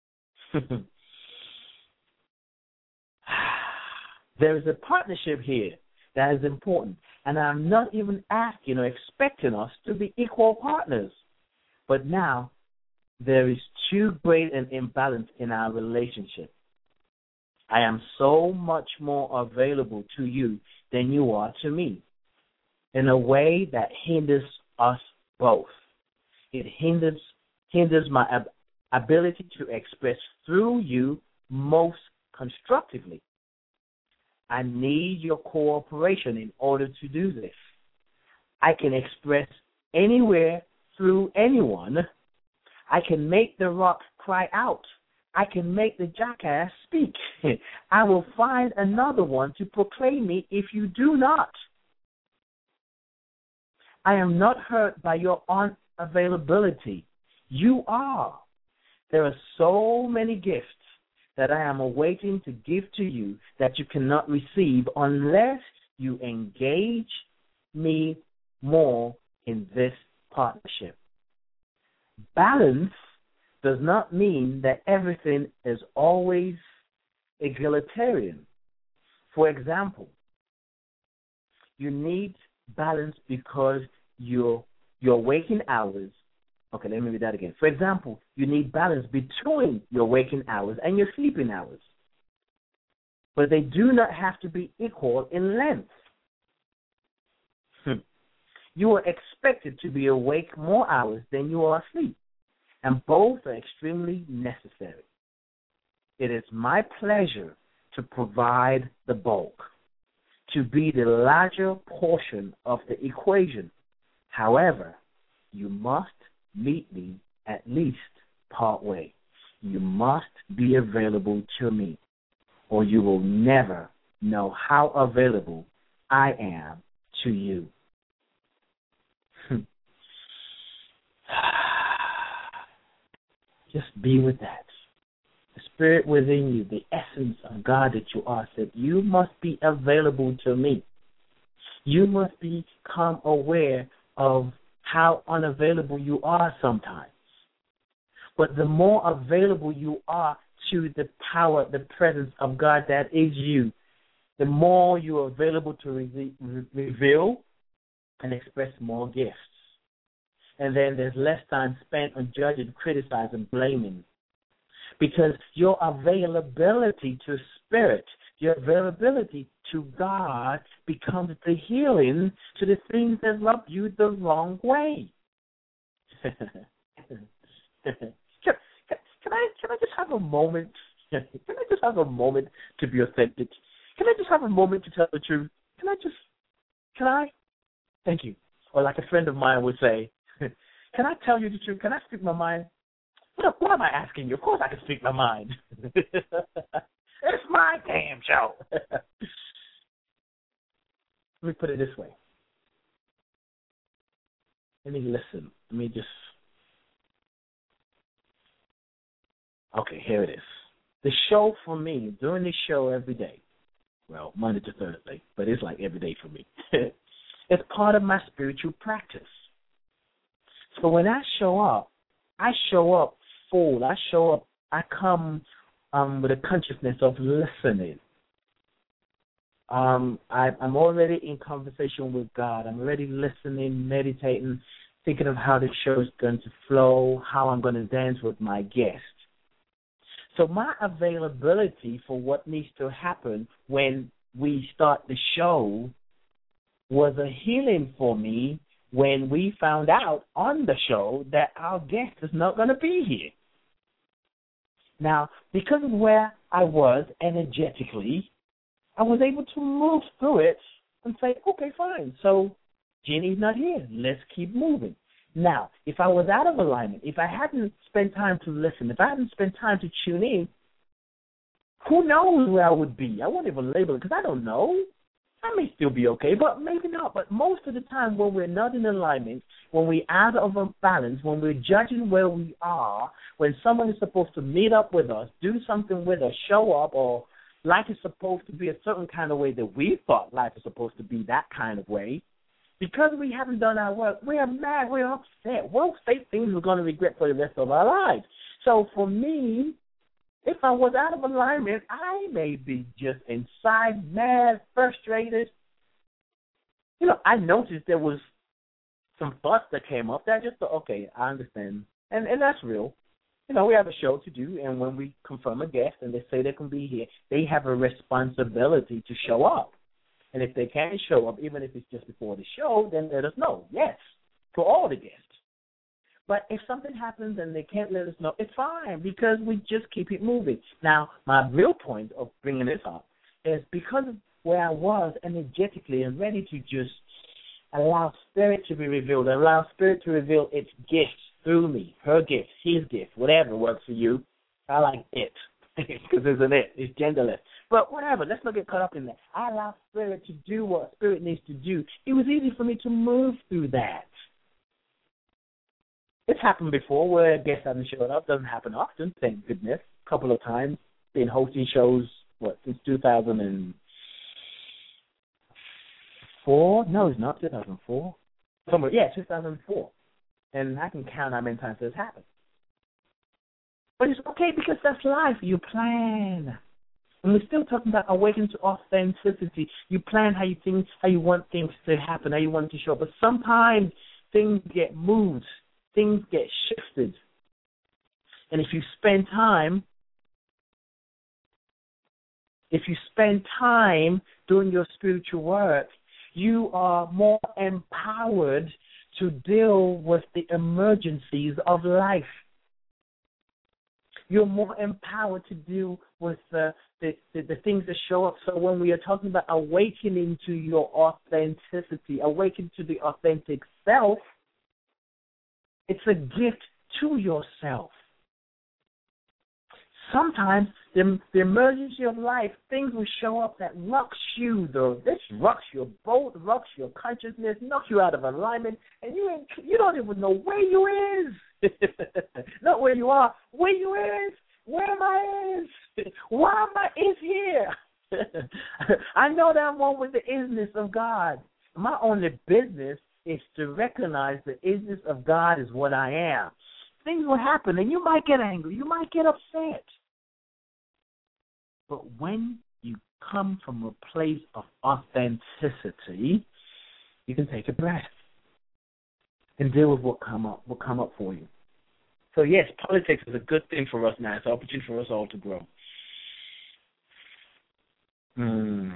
There is a partnership here that is important. And I'm not even asking or expecting us to be equal partners. But now, there is too great an imbalance in our relationship. I am so much more available to you than you are to me, in a way that hinders us both. It hinders hinders my ab- ability to express through you most constructively. I need your cooperation in order to do this. I can express anywhere through anyone. I can make the rock cry out. I can make the jackass speak. I will find another one to proclaim me if you do not. I am not hurt by your unavailability. You are. There are so many gifts that I am awaiting to give to you that you cannot receive unless you engage me more in this partnership. Balance does not mean that everything is always egalitarian. For example, you need balance because your your waking hours. Okay, let me read that again. For example, you need balance between your waking hours and your sleeping hours. But they do not have to be equal in length. You are expected to be awake more hours than you are asleep, and both are extremely necessary. It is my pleasure to provide the bulk, to be the larger portion of the equation. However, you must meet me at least part way. You must be available to me, or you will never know how available I am to you. Just be with that. The spirit within you, the essence of God that you are, said, you must be available to me. You must become aware of how unavailable you are sometimes. But the more available you are to the power, the presence of God that is you, the more you are available to re- re- reveal and express more gifts. And then there's less time spent on judging, criticizing, blaming. Because your availability to spirit, your availability to God becomes the healing to the things that rub you the wrong way. can, can, can I can I just have a moment? Can I just have a moment to be authentic? Can I just have a moment to tell the truth? Can I just, can I? Thank you. Or like a friend of mine would say, can I tell you the truth? Can I speak my mind? What, what am I asking you? Of course I can speak my mind. It's my damn show. Let me put it this way. Let me listen. Let me just... Okay, here it is. The show for me, doing this show every day, well, Monday to Thursday, but it's like every day for me. It's part of my spiritual practice. So when I show up, I show up full. I show up, I come um, with a consciousness of listening. Um, I, I'm already in conversation with God. I'm already listening, meditating, thinking of how the show is going to flow, how I'm going to dance with my guest. So my availability for what needs to happen when we start the show was a healing for me when we found out on the show that our guest is not going to be here. Now, because of where I was energetically, I was able to move through it and say, okay, fine. So Jeannie's not here. Let's keep moving. Now, if I was out of alignment, if I hadn't spent time to listen, if I hadn't spent time to tune in, who knows where I would be? I won't even label it because I don't know. I may still be okay, but maybe not. But most of the time when we're not in alignment, when we're out of balance, when we're judging where we are, when someone is supposed to meet up with us, do something with us, show up, or life is supposed to be a certain kind of way that we thought life is supposed to be that kind of way, because we haven't done our work, we're mad, we're upset. We'll say things we're going to regret for the rest of our lives. So for me, if I was out of alignment, I may be just inside, mad, frustrated. You know, I noticed there was some thoughts that came up that I just thought, okay, I understand. And and that's real. You know, we have a show to do, and when we confirm a guest and they say they can be here, they have a responsibility to show up. And if they can't show up, even if it's just before the show, then let us know. Yes, for all the guests. But if something happens and they can't let us know, it's fine, because we just keep it moving. Now, my real point of bringing this up is because of where I was energetically and ready to just allow Spirit to be revealed, allow Spirit to reveal its gifts through me, her gift, his gift, whatever works for you. I like it, because it's an it. It's genderless. But whatever, let's not get caught up in that. I allow Spirit to do what Spirit needs to do. It was easy for me to move through that. It's happened before where guests haven't shown up. Doesn't happen often, thank goodness. A couple of times. Been hosting shows, what, since two thousand four? No, it's not two thousand four. Somewhere, yeah, two thousand four. And I can count how many times this happened. But it's okay, because that's life. You plan. And we're still talking about awakening to authenticity. You plan how you think, how you want things to happen, how you want it to show up. But sometimes things get moved. Things get shifted. And if you spend time, if you spend time doing your spiritual work, you are more empowered to deal with the emergencies of life. You're more empowered to deal with the, the, the, the things that show up. So when we are talking about awakening to your authenticity, awakening to the authentic self, it's a gift to yourself. Sometimes the, the emergency of life, things will show up that rocks you, though. This rocks your boat, rocks your consciousness, knocks you out of alignment, and you ain't, you don't even know where you is. Not where you are, where you is. Where am I is? Why am I is here? I know that I'm one with the isness of God. My only business is to recognize the isness of God is what I am. Things will happen, and you might get angry. You might get upset. But when you come from a place of authenticity, you can take a breath and deal with what come up, what come up for you. So yes, politics is a good thing for us now. It's an opportunity for us all to grow. Hmm.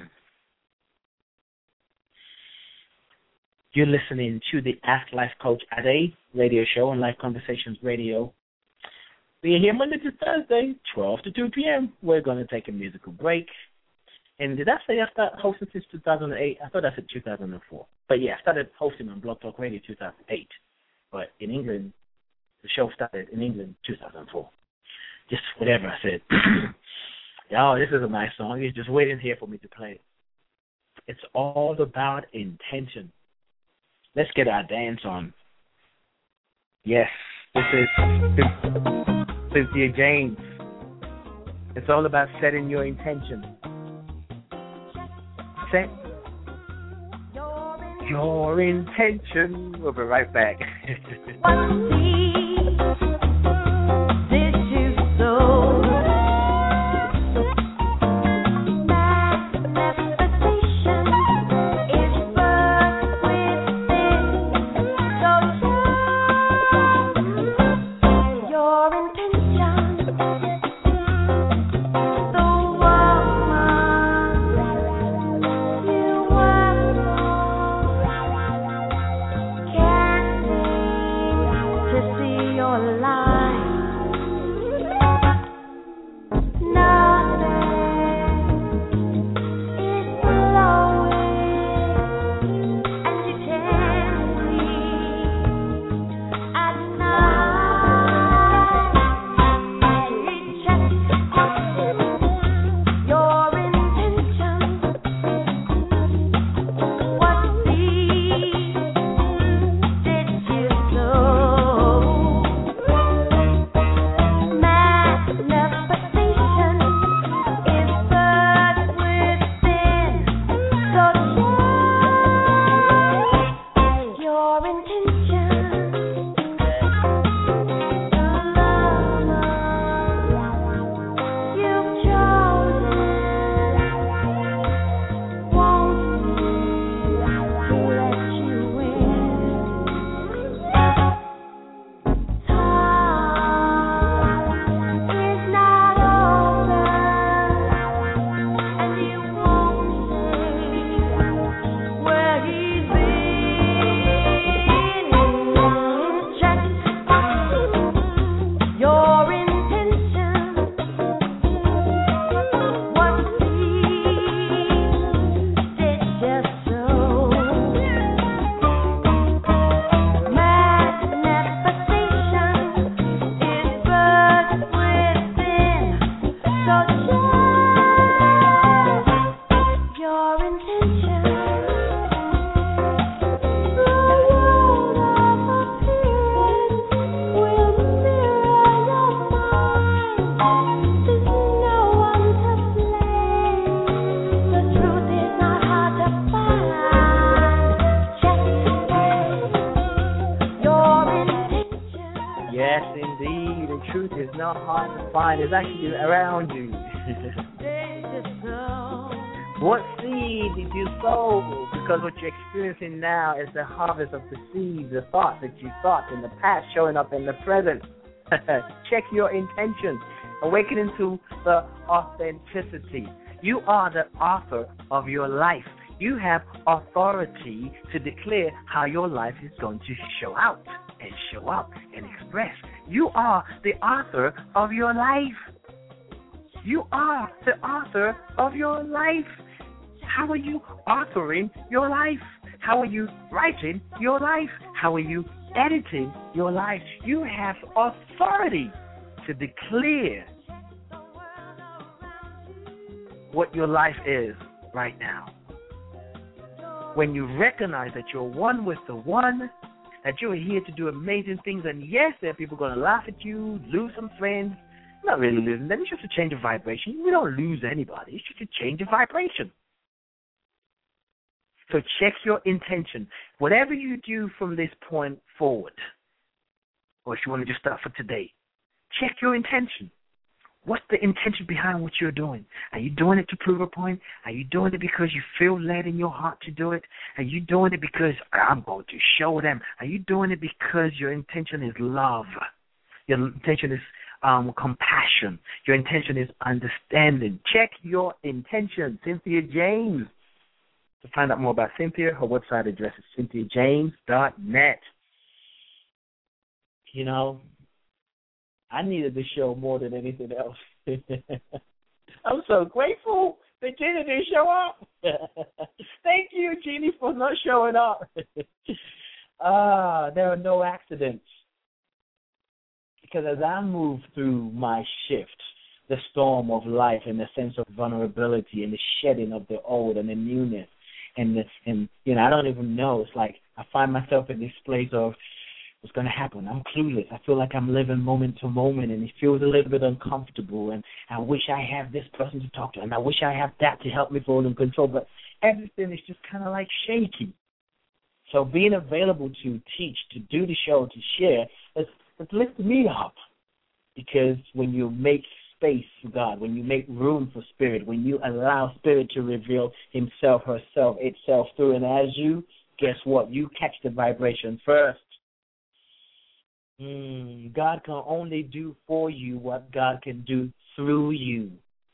You're listening to the Ask Life Coach Ade radio show on Life Conversations Radio. We're here Monday to Thursday, twelve to two p.m. We're going to take a musical break. And did I say I started hosting since two thousand eight? I thought I said two thousand four. But yeah, I started hosting on Blog Talk Radio two thousand eight. But in England, the show started in England two thousand four. Just whatever I said. Oh, this is a nice song. You're just waiting here for me to play it. It's all about intention. Let's get our dance on. Yes, this is Cynthia James. It's all about setting your intention. Set your intention. We'll be right back. To see not hard to find. It's actually around you. What seed did you sow? Because what you're experiencing now is the harvest of the seeds, the thoughts that you thought in the past showing up in the present. Check your intentions. Awakening to the authenticity. You are the author of your life. You have authority to declare how your life is going to show out and show up and express. You are the author of your life. You are the author of your life. How are you authoring your life? How are you writing your life? How are you editing your life? You have authority to declare what your life is right now. When you recognize that you're one with the one, that you're here to do amazing things, and yes, there are people going to laugh at you, lose some friends. Not really losing them. It's just a change of vibration. We don't lose anybody. It's just a change of vibration. So check your intention. Whatever you do from this point forward, or if you want to just start for today, check your intention. What's the intention behind what you're doing? Are you doing it to prove a point? Are you doing it because you feel led in your heart to do it? Are you doing it because I'm going to show them? Are you doing it because your intention is love? Your intention is um, compassion. Your intention is understanding. Check your intention. Cynthia James. To find out more about Cynthia, her website address is cynthia james dot net. You know, I needed this show more than anything else. I'm so grateful that Jeannie didn't show up. Thank you, Jeannie, for not showing up. Ah, there are no accidents. Because as I move through my shift, the storm of life and the sense of vulnerability and the shedding of the old and the newness, and, the, and you know, I don't even know. It's like I find myself in this place of what's going to happen. I'm clueless. I feel like I'm living moment to moment, and it feels a little bit uncomfortable, and I wish I have this person to talk to, and I wish I have that to help me hold in control, but everything is just kind of like shaky. So being available to teach, to do the show, to share, it's, it's lifting me up, because when you make space for God, when you make room for Spirit, when you allow Spirit to reveal himself, herself, itself through, and as you, guess what? You catch the vibration first. Mm, God can only do for you what God can do through you.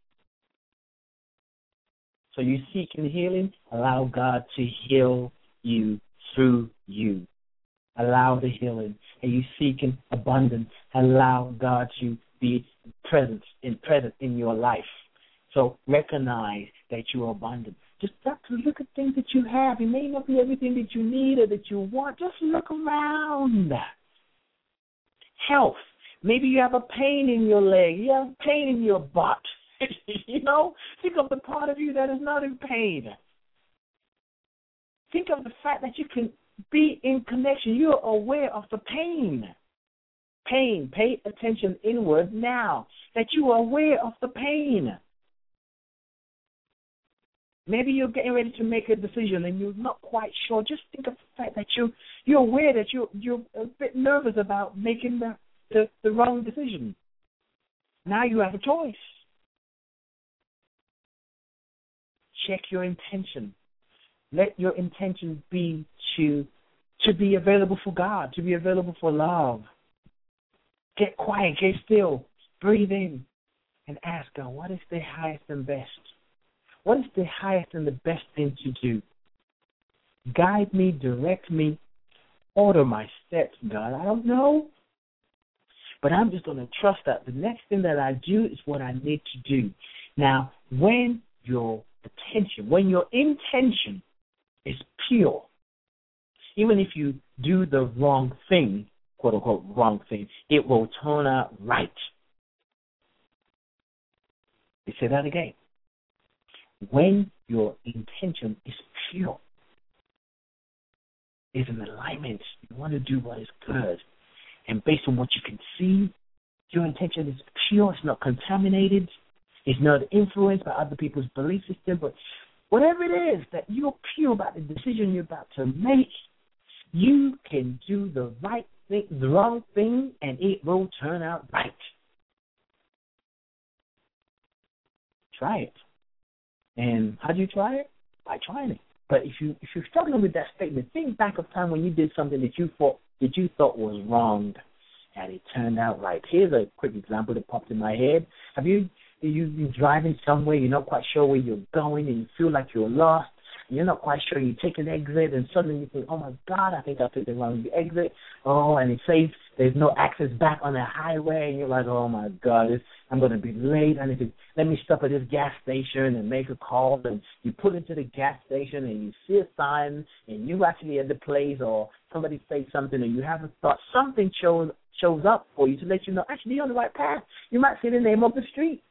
So you seeking healing, allow God to heal you through you. Allow the healing. And you seeking abundance, allow God to be present in present in your life. So recognize that you are abundant. Just start to look at things that you have. It may not be everything that you need or that you want. Just look around. Health. Maybe you have a pain in your leg. You have pain in your butt. You know, think of the part of you that is not in pain. Think of the fact that you can be in connection. You're aware of the pain. Pain. Pay attention inward now that you are aware of the pain. Maybe you're getting ready to make a decision and you're not quite sure. Just think of the fact that you, you're aware that you're, you're a bit nervous about making the, the, the wrong decision. Now you have a choice. Check your intention. Let your intention be to, to be available for God, to be available for love. Get quiet, get still, breathe in, and ask God, what is the highest and best? What is the highest and the best thing to do? Guide me, direct me, order my steps, God. I don't know, but I'm just going to trust that the next thing that I do is what I need to do. Now, when your attention, when your intention is pure, even if you do the wrong thing, quote unquote wrong thing, it will turn out right. Let me say that again. When your intention is pure, is in alignment, you want to do what is good, and based on what you can see, your intention is pure, it's not contaminated, it's not influenced by other people's belief system, but whatever it is that you're pure about the decision you're about to make, you can do the right thing, the wrong thing, and it will turn out right. try it. And how do you try it? By trying it. But if you if you're struggling with that statement, think back of time when you did something that you thought that you thought was wrong, and it turned out right. Here's a quick example that popped in my head. Have you you you driving somewhere, you're not quite sure where you're going, and you feel like you're lost? You're not quite sure. You take an exit, and suddenly you think, oh, my God, I think I took the wrong exit. Oh, and it says there's no access back on the highway. And you're like, oh, my God, this, I'm going to be late. I need to, let me stop at this gas station and make a call. And you pull into the gas station, and you see a sign, and you actually at the place, or somebody says something, and you haven't thought. Something shows, shows up for you to let you know, actually, you're on the right path. You might see the name of the street.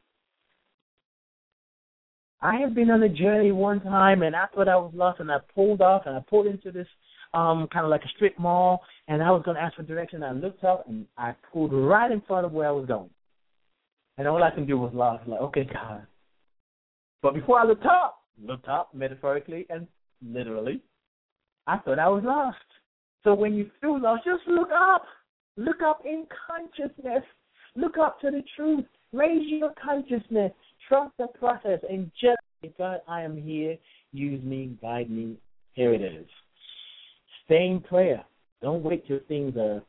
I have been on a journey one time, and I thought I was lost, and I pulled off, and I pulled into this um, kind of like a strip mall, and I was going to ask for direction. I looked up, and I pulled right in front of where I was going. And all I can do was laugh, like, okay, God. But before I looked up, looked up metaphorically and literally, I thought I was lost. So when you feel lost, just look up. Look up in consciousness. Look up to the truth. Raise your consciousness. Trust the process, and just say, God, I am here. Use me, guide me. Here it is. Stay in prayer. Don't wait till things are,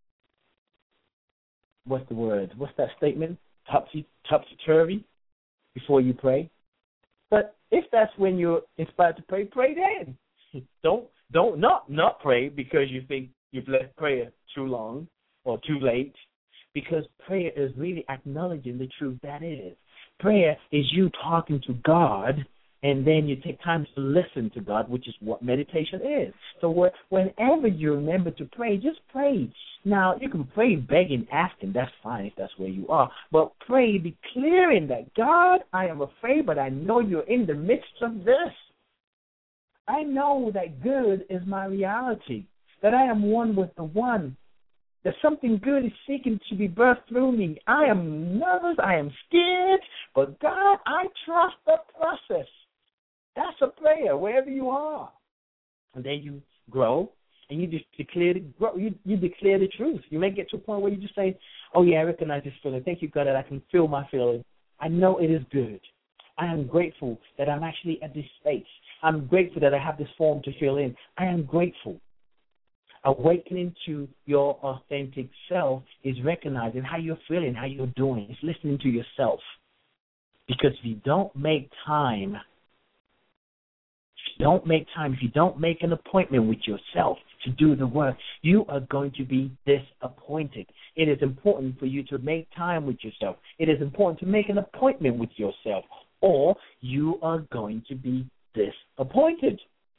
what's the word? What's that statement? Topsy, topsy-turvy before you pray. But if that's when you're inspired to pray, pray then. Don't, don't not, not pray because you think you've left prayer too long or too late, because prayer is really acknowledging the truth that is. Prayer is you talking to God, and then you take time to listen to God, which is what meditation is. So whenever you remember to pray, just pray. Now, you can pray begging, asking. That's fine if that's where you are. But pray declaring that, God, I am afraid, but I know you're in the midst of this. I know that good is my reality, that I am one with the one, that something good is seeking to be birthed through me. I am nervous. I am scared. But, God, I trust the process. That's a prayer, wherever you are. And then you grow, and you just declare the, grow, you, you declare the truth. You may get to a point where you just say, oh, yeah, I recognize this feeling. Thank you, God, that I can feel my feeling. I know it is good. I am grateful that I'm actually at this space. I'm grateful that I have this form to fill in. I am grateful. Awakening to your authentic self is recognizing how you're feeling, how you're doing. It's listening to yourself. Because if you don't make time, if you don't make time, if you don't make an appointment with yourself to do the work, you are going to be disappointed. It is important for you to make time with yourself. It is important to make an appointment with yourself, or you are going to be disappointed.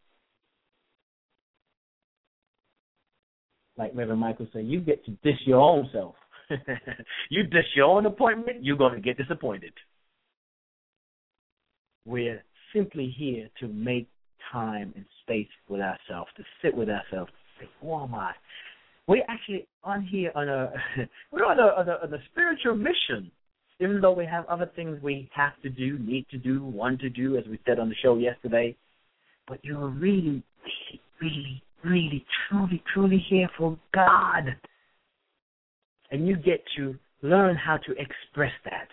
Like Reverend Michael said, you get to dish your own self. You dish your own appointment, you're going to get disappointed. We're simply here to make time and space with ourselves, to sit with ourselves, to say, who am I? We're actually on here on a, we're on a, on a, on a spiritual mission, even though we have other things we have to do, need to do, want to do, as we said on the show yesterday. But you're really, really, really, really, truly, truly here for God. And you get to learn how to express that.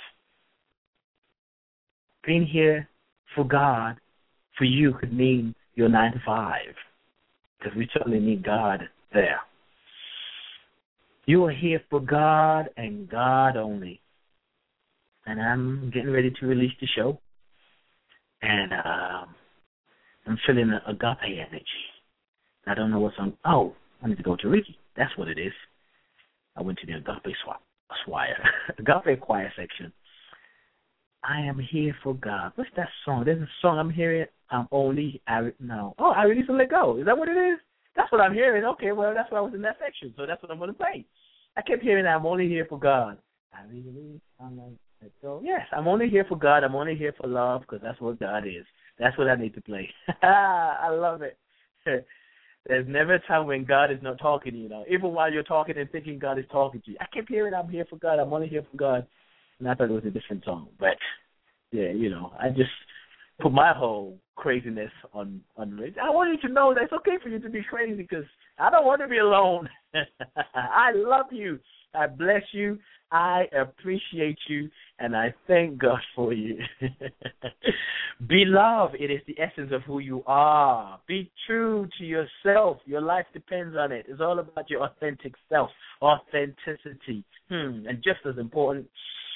Being here for God, for you, could mean your nine to five, because we certainly need God there. You are here for God and God only. And I'm getting ready to release the show. And uh, I'm feeling an agape energy. I don't know what's on. Oh, I need to go to Ricky. That's what it is. I went to the agape choir, agape choir section. I am here for God. What's that song? There's a song I'm hearing. I'm only, I, no. Oh, I release and let go. Is that what it is? That's what I'm hearing. Okay, well, that's why I was in that section, so that's what I'm going to play. I kept hearing I'm only here for God. I release, I'm like, let go. Yes, I'm only here for God. I'm only here for love, because that's what God is. That's what I need to play. I love it. There's never a time when God is not talking to you, know. Even while you're talking and thinking God is talking to you. I kept hearing I'm here for God. I'm only here for God. And I thought it was a different song. But, yeah, you know, I just put my whole craziness on, on Rich. I want you to know that it's okay for you to be crazy, because I don't want to be alone. I love you. I bless you. I appreciate you, and I thank God for you. Be love. It is the essence of who you are. Be true to yourself. Your life depends on it. It's all about your authentic self, authenticity. Hmm. And just as important,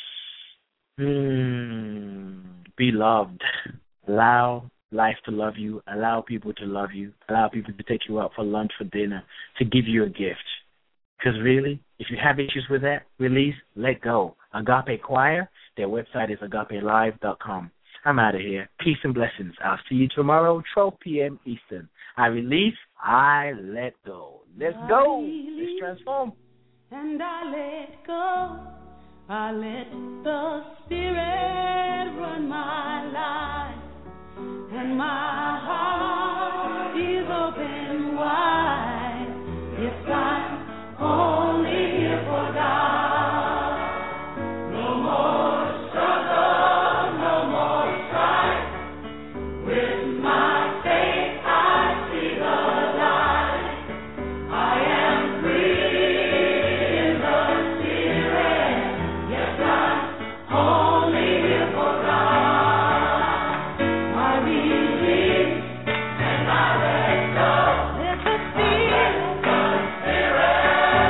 hmm, be loved. Allow life to love you. Allow people to love you. Allow people to take you out for lunch, for dinner, to give you a gift. Because really, if you have issues with that, release, let go. Agape Choir, their website is agape live dot com. I'm out of here. Peace and blessings. I'll see you tomorrow, twelve p.m. Eastern. I release, I let go. Let's go. Let's transform. And I let go. I let the Spirit run my life. And my heart is open wide. Yes, I'm only here for God. No more struggle, no more strife. With my faith I see the light. I am free in the Spirit. Yes, I'm only here for God. I release and I let go. Let the Spirit, the Spirit.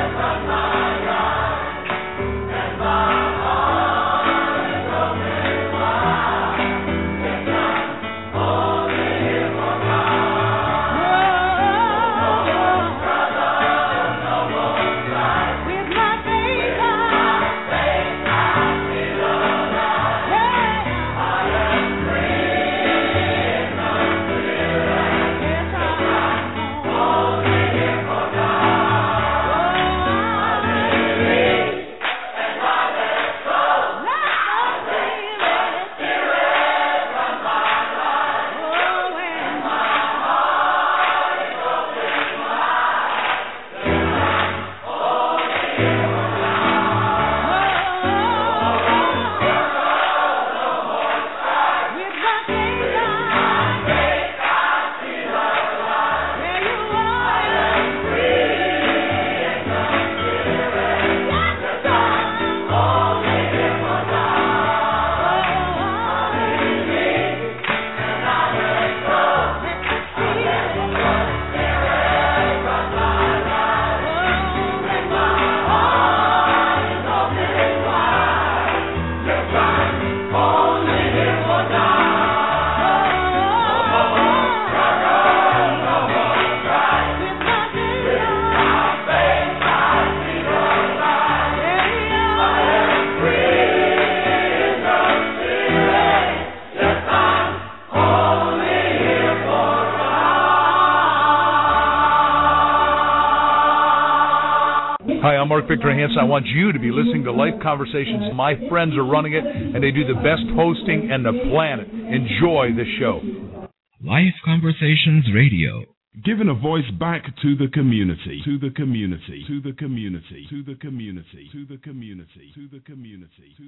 Hi, I'm Mark Victor Hansen. I want you to be listening to Life Conversations. My friends are running it, and they do the best hosting on the planet. Enjoy the show. Life Conversations Radio. Giving a voice back to the community, to the community, to the community, to the community, to the community, to the community.